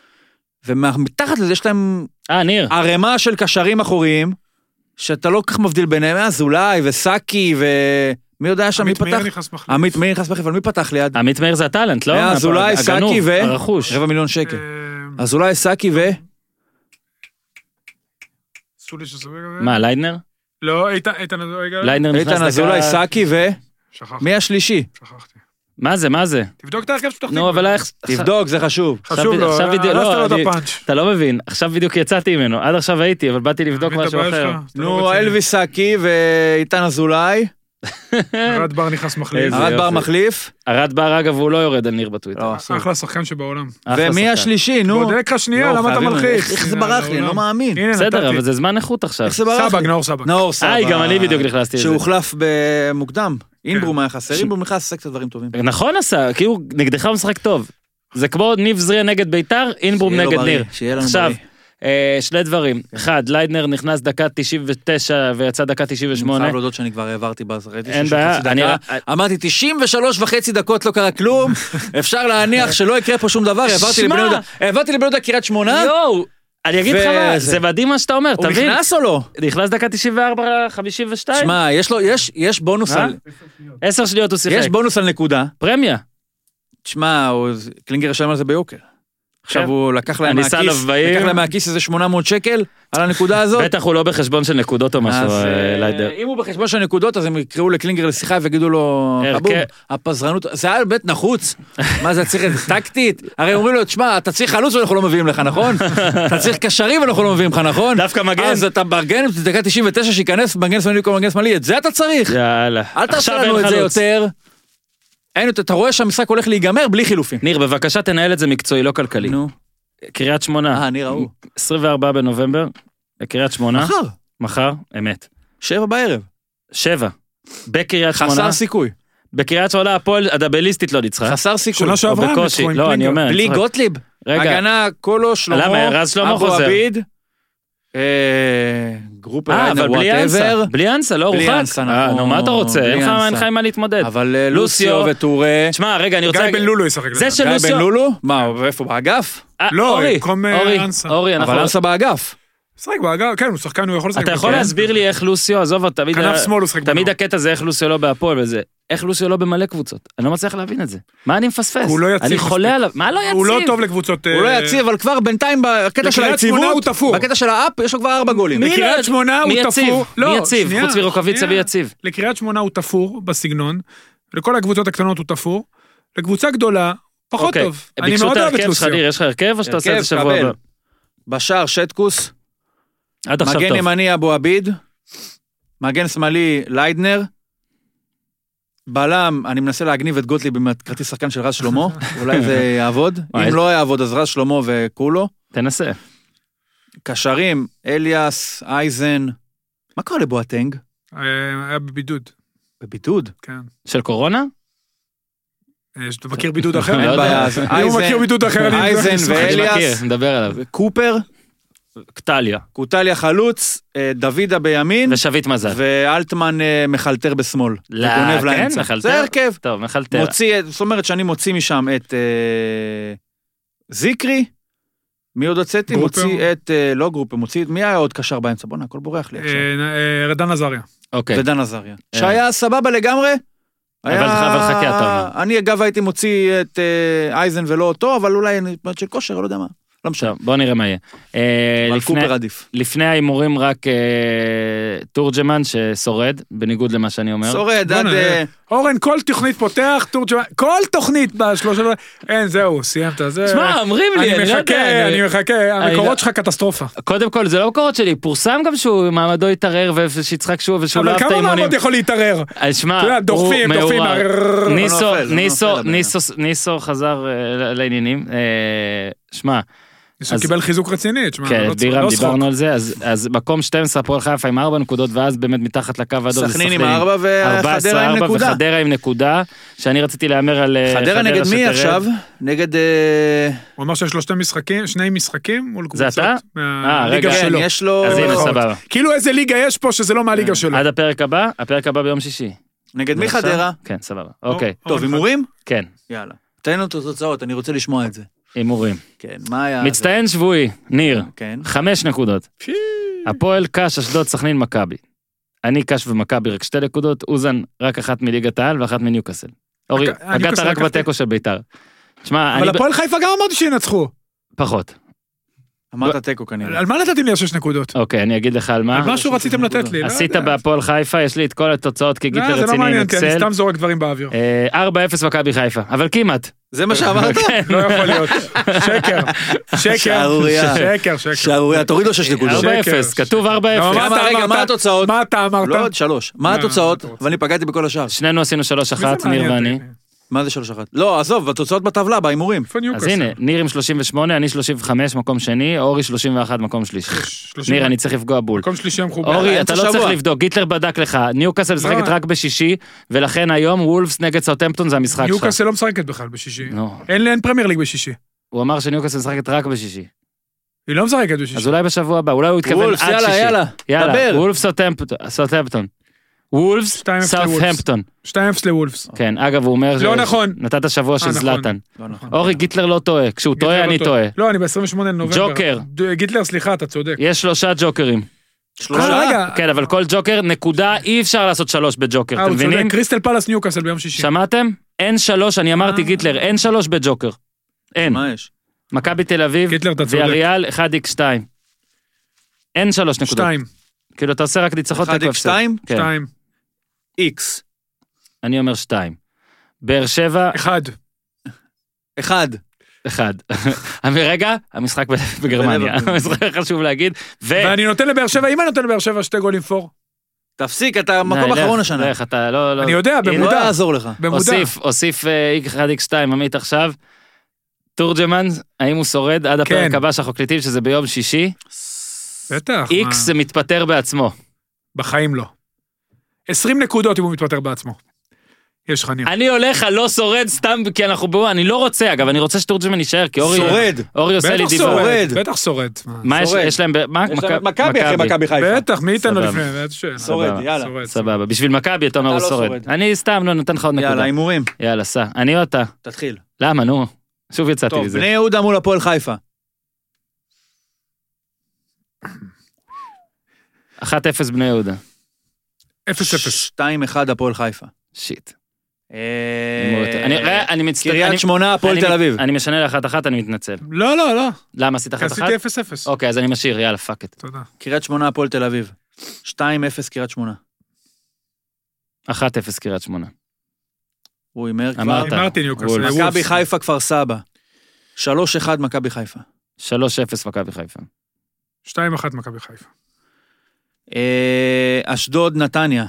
ומתחת לזה יש להם אה, ניר. ערימה של קשרים אחוריים, שאתה לא כל כך מבדיל ביניהם, אזולאי וסאקי ו... מי יודע שם, מי עמית מאיר פתח? נכנס מחליף. עמית מאיר נכנס מחליף, אבל מי פתח ליד? עמית מאיר זה הטאלנט, לא? היה אזולאי, הגנוב, סאקי ו... הרכוש. רבע מיליון שקל. אה, אז אולי סאקי ו... עשו לי שזה... מה, ליידנר? לא, איתן אזולאי. ליידנר נכנס איתן אזולאי, סאקי ו... שכחתי. מי השלישי? שכחתי. מה זה, מה זה? תבדוק את ההרכב שפתח נו, אבל איך... תבדוק, זה חשוב. חשוב לו, עכשיו בדיוק- הרסת לא, לו את אני- הפאנץ'. אתה לא מבין, עכשיו בדיוק יצאתי ממנו, עד עכשיו הייתי, אבל באתי לבדוק מבין את משהו הבעיה אחר. שלך? אתה לא נו, רציני. אלוויס סאקי ואיתן אזולאי. ארד בר נכנס מחליף. איזה ארד בר יופי. מחליף. ארד בר, אגב, הוא לא יורד על ניר בטוויטר. לא, אסור. אחלה שחקן שבעולם. אחלה ומי שחקן. השלישי, נו? בודק לך שנייה, לא, למה אתה חייבים- מלחיץ? איך זה הנה, ברח לי, אני לא לעולם. מאמין. הנה, בסדר, נתתי. אבל זה זמן איכות עכשיו. איך זה ברח לי? סבק, נאור סבק. נאור סבק. איי, גם אני בדיוק נכנסתי לזה. שהוחלף במוקדם. אינברום היה חסר, אינברום נכנס לשחק את הדברים טובים. נכון עשה, כאילו, נגדך הוא משחק טוב. זה כמו ניב זריה נגד ביתר, אינברום שיהיה לו נגד בריא, ניר. שיהיה לנו עכשיו, בריא. אה, שני דברים. אחד, ליידנר נכנס דקה תשעים ותשע ויצא דקה תשעים אני ושמונה. חייב להודות שאני כבר העברתי בזרעתי. אין בעיה, אני... אמרתי תשעים ושלוש וחצי דקות לא קרה כלום, אפשר להניח שלא יקרה פה שום דבר, העברתי שמע. לבני יהודה, העברתי לבני יהודה קריית שמונה, יואו, אני אגיד לך מה, וזה- זה מדהים מה שאתה אומר, הוא תבין. נכנס או לא? נכנס דקה תשעים וארבע חמישים ושתיים. שמע, יש לו, יש, יש בונוס אה? על, עשר שניות הוא שיחק. יש בונוס על נקודה, פרמיה. תשמע, הוא- קלינגר ישלם על זה ביוקר. עכשיו כן. הוא לקח להם אני סע מהכיס, עליו בעיר. לקח להם מהכיס איזה שמונה מאות שקל על הנקודה הזאת. בטח הוא לא בחשבון של נקודות או משהו, אז, אה, אה, ליידר. אם הוא בחשבון של נקודות, אז הם יקראו לקלינגר לשיחה ויגידו לו, הרכב. חבוב, הפזרנות, זה היה בית נחוץ, מה זה צריך, טקטית? הרי אומרים לו, תשמע, אתה צריך חלוץ ואנחנו לא מביאים לך, נכון? אתה צריך קשרים ואנחנו לא מביאים לך, נכון? דווקא מגן. אז אתה מארגן, דקה תשעים ותשע שייכנס, מגן שמאלי במקום מגן שמאלי, את זה אתה צריך. יאללה. אל תעשה עכשיו לנו אין את זה חלוץ. יותר. אין, אתה רואה שהמשחק הולך להיגמר בלי חילופים. ניר, בבקשה תנהל את זה מקצועי, לא כלכלי. נו. קריית שמונה. אה, ניר ההוא. עשרים וארבעה בנובמבר. קריית שמונה. מחר, מחר, אמת. שבע בערב. שבע. בקריית שמונה. חסר סיכוי. בקריית שמונה הפועל הדאבליסטית לא ניצחה. חסר סיכוי. שנה שעברה, הם בקושי. ניצחו עם לא, אני קלינגר. אומר. בלי אני צוחק. גוטליב. רגע. הגנה, קולו, שלמה, למה, רז שלמה אבו חוזר. עביד, אה, גרופר, אה, ריינר, אבל בלי אנסה. וואטאבר, בלי אנסה, לא בלי רוחק. אנסה, אה, נכון. נו, מה אתה רוצה? בלי אין לך אנסה. אין לך עם מה להתמודד. אבל אה, לוסיו. לוסיו וטורה, תשמע, רגע, אני רוצה... גיא להגיד- בן לולו ישחק. זה לדעתי. של גיא לוסיו... בן לולו, מה, ואיפה, באגף? אה, לא, אורי, במקום, אה, אורי, אנסה. אורי, אנחנו... אבל אנסה באגף. משחק באגף, כן, הוא שחקן, הוא יכול לשחק. אתה יכול בקרן. להסביר לי איך לוסיו, עזוב, תמיד... כנף שמאל הוא שחק. תמיד בנוער. הקטע זה איך לוסיו לא בהפועל וזה. איך לוסיו לא במלא קבוצות. אני לא מצליח להבין את זה. מה אני מפספס? הוא לא יציב אני מספיק. חולה עליו. מה לא יציב? הוא לא טוב לקבוצות... הוא לא אה, יציב, אבל כבר בינתיים בקטע של לקריית שמונה היציבות, הוא תפור. בקטע של האפ, יש לו כבר ארבע גולים. מי בקריית לא- שמונה מי הוא יציב? תפור. מי לא, יציב? שנייה, חוץ מרוקאביצה שנייה. מי יציב? לקריית שמונה הוא תפור בסגנון, לכל הקבוצות הקטנות הוא תפור, לקבוצה גדולה, פחות אוקיי. טוב. אני ביקשו מאוד את אוהב את ההרכב שלך, לוסיו. ניר, יש לך הרכב או שאתה עושה את זה הרכב, שבוע קבל. הבא? בשער שטקוס, עד עכשיו מגן טוב. ימני אבו עביד, מגן שמאלי ליידנר, בלם, אני מנסה להגניב את גוטליב עם כרטיס שחקן של רז שלמה, אולי זה יעבוד, וואי. אם לא יעבוד אז רז שלמה וכולו, תנסה. קשרים, אליאס, אייזן, מה קורה לבואטנג? אה, היה בבידוד, בבידוד. כן. של קורונה? אה, אתה מכיר בידוד אחר? לא אין יודע. בעיה, אז אם הוא אייזן- מכיר בידוד אחר, אני... אייזן אני אשמח. אני ואליאס. מכיר, נדבר עליו. קופר, קטליה. קוטליה חלוץ, אה, דוידה בימין, ושביט מזל. ואלטמן אה, מחלטר בשמאל. לא, וגונב כן, לאמצע. מחלטר? זה הרכב. טוב, מחלטר. מוציא, זאת אומרת שאני מוציא משם את אה, זיקרי, מי עוד הוצאתי? גרופר. מוציא את, אה, לא גרופר, מוציא את, מי היה עוד קשר באמצע? בוא'נה, הכל בורח לי עכשיו. אה, אה, רדן עזריה. אוקיי. ודן עזריה. שהיה סבבה לגמרי. אבל היה- אבל חכה, אתה אומר. אני אגב הייתי מוציא את אה, אייזן ולא אותו, אבל אולי אני- של כושר, לא יודע מה. לא משנה. טוב, בוא נראה מה יהיה. אה, אבל לפני- קופר עדיף. לפני ההימורים רק אה, תורג'מן ששורד, בניגוד למה שאני אומר. שורד עד... בוא'נה, אה, אורן, כל תוכנית פותח, תורג'מן, כל תוכנית בשלושה... אין, זהו, סיימת, זה... שמע, אומרים לי, אני לא יודע. מחכה, אני- אני מחכה, אני המקורות לא- שלך קטסטרופה. קודם כל, זה לא מקורות שלי, פורסם גם שהוא מעמדו התערער ושיצחק שוב ושהוא לא אבל אהב את כמה האימונים. מעמוד יכול להתערער? אז שמע, אתה יודע, הוא דוחפים, דוחפים, מעורר. הררררר. ניסו, לא נופל, לא ניסו, נופל הבן ניסו, ניסו חזר אה, לעניינים. אה, שמע, ניסו אז- קיבל חיזוק רציני, תשמע, כן, לא צחוק, בירם לא צחוק. דיברנו על זה, אז אז מקום שתים עשרה הפועל חיפה עם ארבע נקודות, ואז באמת מתחת לקו האדום זה סכנין עם ארבע ארבע עשרה, וחדרה עם ארבע, נקודה. וחדרה עם נקודה, שאני רציתי להמר על אה, חדרה נגד מי שתרד. עכשיו? נגד... אה, הוא אמר שיש לו שתי משחקים, שני משחקים מול זה קבוצות. אתה? מהליגה רגע, כן, שלו. יש לו... אז הנה, במירכאות. סבבה. כאילו איזה ליגה יש פה שזה לא מהליגה שלו. עד הפרק הבא, הפרק הבא ביום שישי. נגד מי ועכשיו? חדרה? כן, סבבה. אוקיי, טוב, הימורים? כן, יאללה. תן לנו את התוצאות, אני רוצה לשמוע את זה. הימורים. כן, מה היה... מצטיין שבועי, ניר, כן. חמש נקודות. הפועל קש, אשדוד, סכנין, מכבי. אני קש ומכבי רק שתי נקודות, אוזן רק אחת מליגת העל ואחת מניוקאסל. אורי, הק- הגעת ניוקאסל רק לקחתי. בתיקו של ביתר. שמע, אבל אני... הפועל חיפה גם אמרתי שינצחו. פחות. אמרת תיקו כנראה. על מה נתתם לי על שש נקודות? אוקיי, אני אגיד לך על מה. על משהו רציתם לתת לי, לא עשית יודע. בהפועל חיפה, יש לי את כל התוצאות כגיטלר לא, זה לא רציני עם מעניין, כי אני אקסל. סתם זורק דברים באוויר. אה, ארבע אפס מכבי חיפה, אבל כמעט. זה מה שאמרת? לא יכול להיות. שקר. שקר. שערוריה. שקר, שקר. שערוריה, תוריד לו שש נקודות. ארבע אפס, כתוב ארבע לא, אפס. מה אתה רגע, אמרת? מה התוצאות? מה אתה אמרת? לא, עוד שלוש. מה לא, התוצאות? אתה רוצה. ואני פגעתי בכל השאר. שנינו עשינו שלוש מי זה אחת, ניר מעניין? ואני. מה זה שלוש אחת? לא, עזוב, התוצאות בטבלה, בהימורים. איפה ניוקאסל? אז הנה, ניר עם שלושים ושמונה, אני שלושים וחמש, מקום שני, אורי שלושים ואחת, מקום שלישי. שלושים. ניר, אני צריך לפגוע בול. מקום שלישי המחובר. אורי, אמצע אתה לא שבוע. צריך לבדוק, גיטלר בדק לך, ניוקאסל משחקת לא. רק בשישי, ולכן היום וולפס נגד סאות'המפטון זה המשחק שלך. ניוקאסל לא משחקת בכלל בשישי. נו, אין אין פרמייר ליג בשישי. הוא אמר שניוקאסל משחקת רק בשישי. היא לא משחקת בשישי. אז אולי בשבוע הבא, אולי הוא יתכוון עד וולפס, שישי. יאללה, יאללה. יאללה, דבר. וולפס סאות'המפטון. וולפס שתיים אפס לוולפס. סאות'המפטון. שתיים אפס לוולפס. כן, אגב, הוא אומר... לא ש- נכון. נתת שבוע של אה, נכון. זלאטן. לא נכון. אורי, גיטלר לא טועה, כשהוא גיטלר טועה, לא אני טועה. לא, אני ב-עשרים ושמונה לנובמבר. ג'וקר. ד- גיטלר, סליחה, אתה צודק. יש שלושה ג'וקרים. אה, רגע. כן, אבל כל ג'וקר, נקודה, אי אפשר לעשות שלוש בג'וקר, אה, אתם הוא צודק. מבינים? קריסטל פלאס ניוקאסל ביום שישי. שמעתם? אין שלוש, אני אמרתי אה. גיטלר, אין שלוש בג'וקר. אין. מה יש? מכבי תל אביב, גיטלר, אתה צודק. ויאריאל, אחד איקס שתיים. אין שלוש נקודות. שתיים. כאילו, אתה עושה רק ניצחון אחד תיקו איקס שתיים? כן, שתיים. איקס. אני אומר שתיים. באר שבע, אחד. אחד. אחד. רגע, המשחק ב- בגרמניה. המשחק חשוב להגיד. ו... ואני נותן לבאר שבע, אם אני נותן לבאר שבע שתי גולים פור. תפסיק, אתה מקום די, אחרון לך, השנה. לך, אתה לא... לא- אני יודע, הנה, במודע. לא יעזור לך. במודע. הוסיף, הוסיף אה, אחד איקס שתיים, עמית עכשיו. תורג'מן, האם הוא שורד עד הפרק כן. הבא שאנחנו קליטים, שזה ביום שישי? בטח. איקס מה? זה מתפטר בעצמו. בחיים לא. עשרים נקודות אם הוא מתפטר בעצמו. יש לך ניר. אני הולך על לא שורד סתם כי אנחנו בואו, אני לא רוצה אגב, אני רוצה שתורג'מן יישאר, כי אורי... שורד. אורי עושה לי בטח דיבור. שורד. בטח שורד. מה? מה יש, שורד. יש להם, ב- מה? יש להם את מכבי אחרי מכבי חיפה. בטח, מי ייתן לו סבבה. לפני? בטח שאלה. שורד, סבבה. יאללה. שורד. סבבה, בשביל מכבי אתה אומר אתה הוא לא שורד. שורד. אני סתם לא נותן לך עוד יאללה, נקודה. הימורים. יאללה, סע. אני או אתה? תתחיל. למה, נו? שוב יצאתי טוב, מזה. בני יהודה מול הפועל חיפה. אחת אפס בני יהודה. אפס אפס. שתיים אחד הפועל חיפה. שיט. אה, אני- ראה, אני מצטער. קריית אני- שמונה, הפועל אני- תל אביב. אני משנה לאחת אחת, אני מתנצל. לא, לא, לא. למה עשית כי אחת אחת? עשיתי אפס אפס. אוקיי, אז אני משאיר, יאללה, פאק את. תודה. קריית שמונה, הפועל תל אביב. שתיים אפס קריית שמונה. אחת אפס קריית שמונה. הוא הימר כבר. אמרת. אמרתי ניוקאסל. וולפס. וולפס. מכבי חיפה כפר סבא. שלוש אחד מכבי חיפה. שלוש אפס מכבי חיפה. שתיים אחת מכבי חיפה. אה, אשדוד נתניה.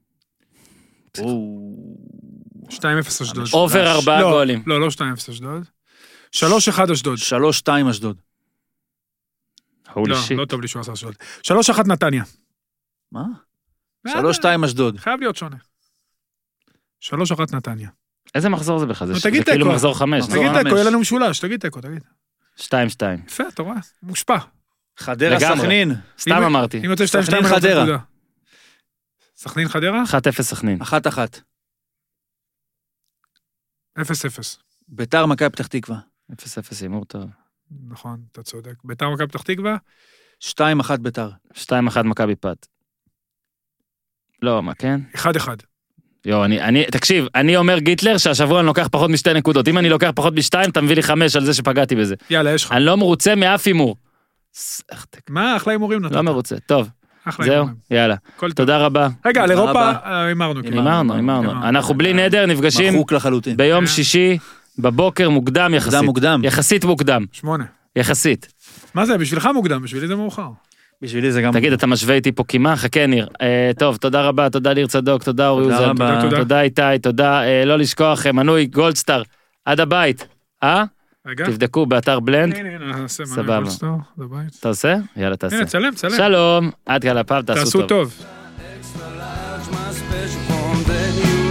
שתיים אפס אשדוד. אובר ארבעה לא, גולים. לא, לא שתיים אפס אשדוד. שלוש אחד אשדוד. שלוש שתיים אשדוד. הולי לא, שיט. לא טוב לי שהוא עשה אשדוד. שלוש אחת נתניה. מה? שלוש שתיים אשדוד. חייב להיות שונה. שלוש אחת נתניה. איזה מחזור זה בכלל? זה נו, זה תגיד כאילו תיקו. מחזור חמש. מחזור תגיד חמש. תיקו, יהיה לנו משולש, תגיד תיקו, תגיד. שתיים שתיים. יפה, אתה רואה? מושפע. חדרה לגמרי. סכנין. סתם אם- אמרתי. אם יוצא שתיים סכנין שתיים, אני רוצה חדרה. נקודה. סכנין חדרה? אחת אפס סכנין. אחת אחת. אפס אפס. ביתר מכבי פתח תקווה. אפס אפס הימור טוב. נכון, אתה צודק. ביתר מכבי פתח תקווה? שתיים אחת ביתר. שתיים אחת מכבי פת. לא, מה כן? אחד אחד. יו, אני, אני, תקשיב, אני אומר גיטלר שהשבוע אני לוקח פחות משתי נקודות. אם אני לוקח פחות משתיים, אתה מביא לי חמש על זה שפגעתי בזה. יאללה, יש לך. אני לא מרוצה מאף הימור. ס- איך ת- מה, אחלה הימורים נתת. לא מרוצה. טוב, אחלה זהו, הימורים. יאללה. כל טוב. תודה רבה. רגע, על אירופה רבה. אה, הימרנו. כאילו. הימרנו, הימרנו. הימרנו. אנחנו בלי נדר נפגשים מחוק לחלוטין. ביום כן. שישי, בבוקר מוקדם יחסית. מוקדם מוקדם. יחסית מוקדם. שמונה. יחסית. מה זה, בשבילך מוקדם, בשבילי זה מאוחר. בשבילי זה גם... תגיד, אתה משווה איתי פה קימה? חכה ניר. אה, טוב, תודה רבה, תודה ליר צדוק, תודה אורי תודה אוזן. רבה. תודה. תודה איתי, תודה. אה, לא לשכוח, אה, מנוי גולדסטאר, עד הבית. אה? רגע. תבדקו באתר בלנד. הנה, הנה, נעשה מנוי סבבה. גולדסטאר, בבית. אתה עושה? יאללה, תעשה. הנה, צלם, צלם. שלום, עד כאן הפעם, תעשו תעשו טוב. טוב. Extra large, my special form that you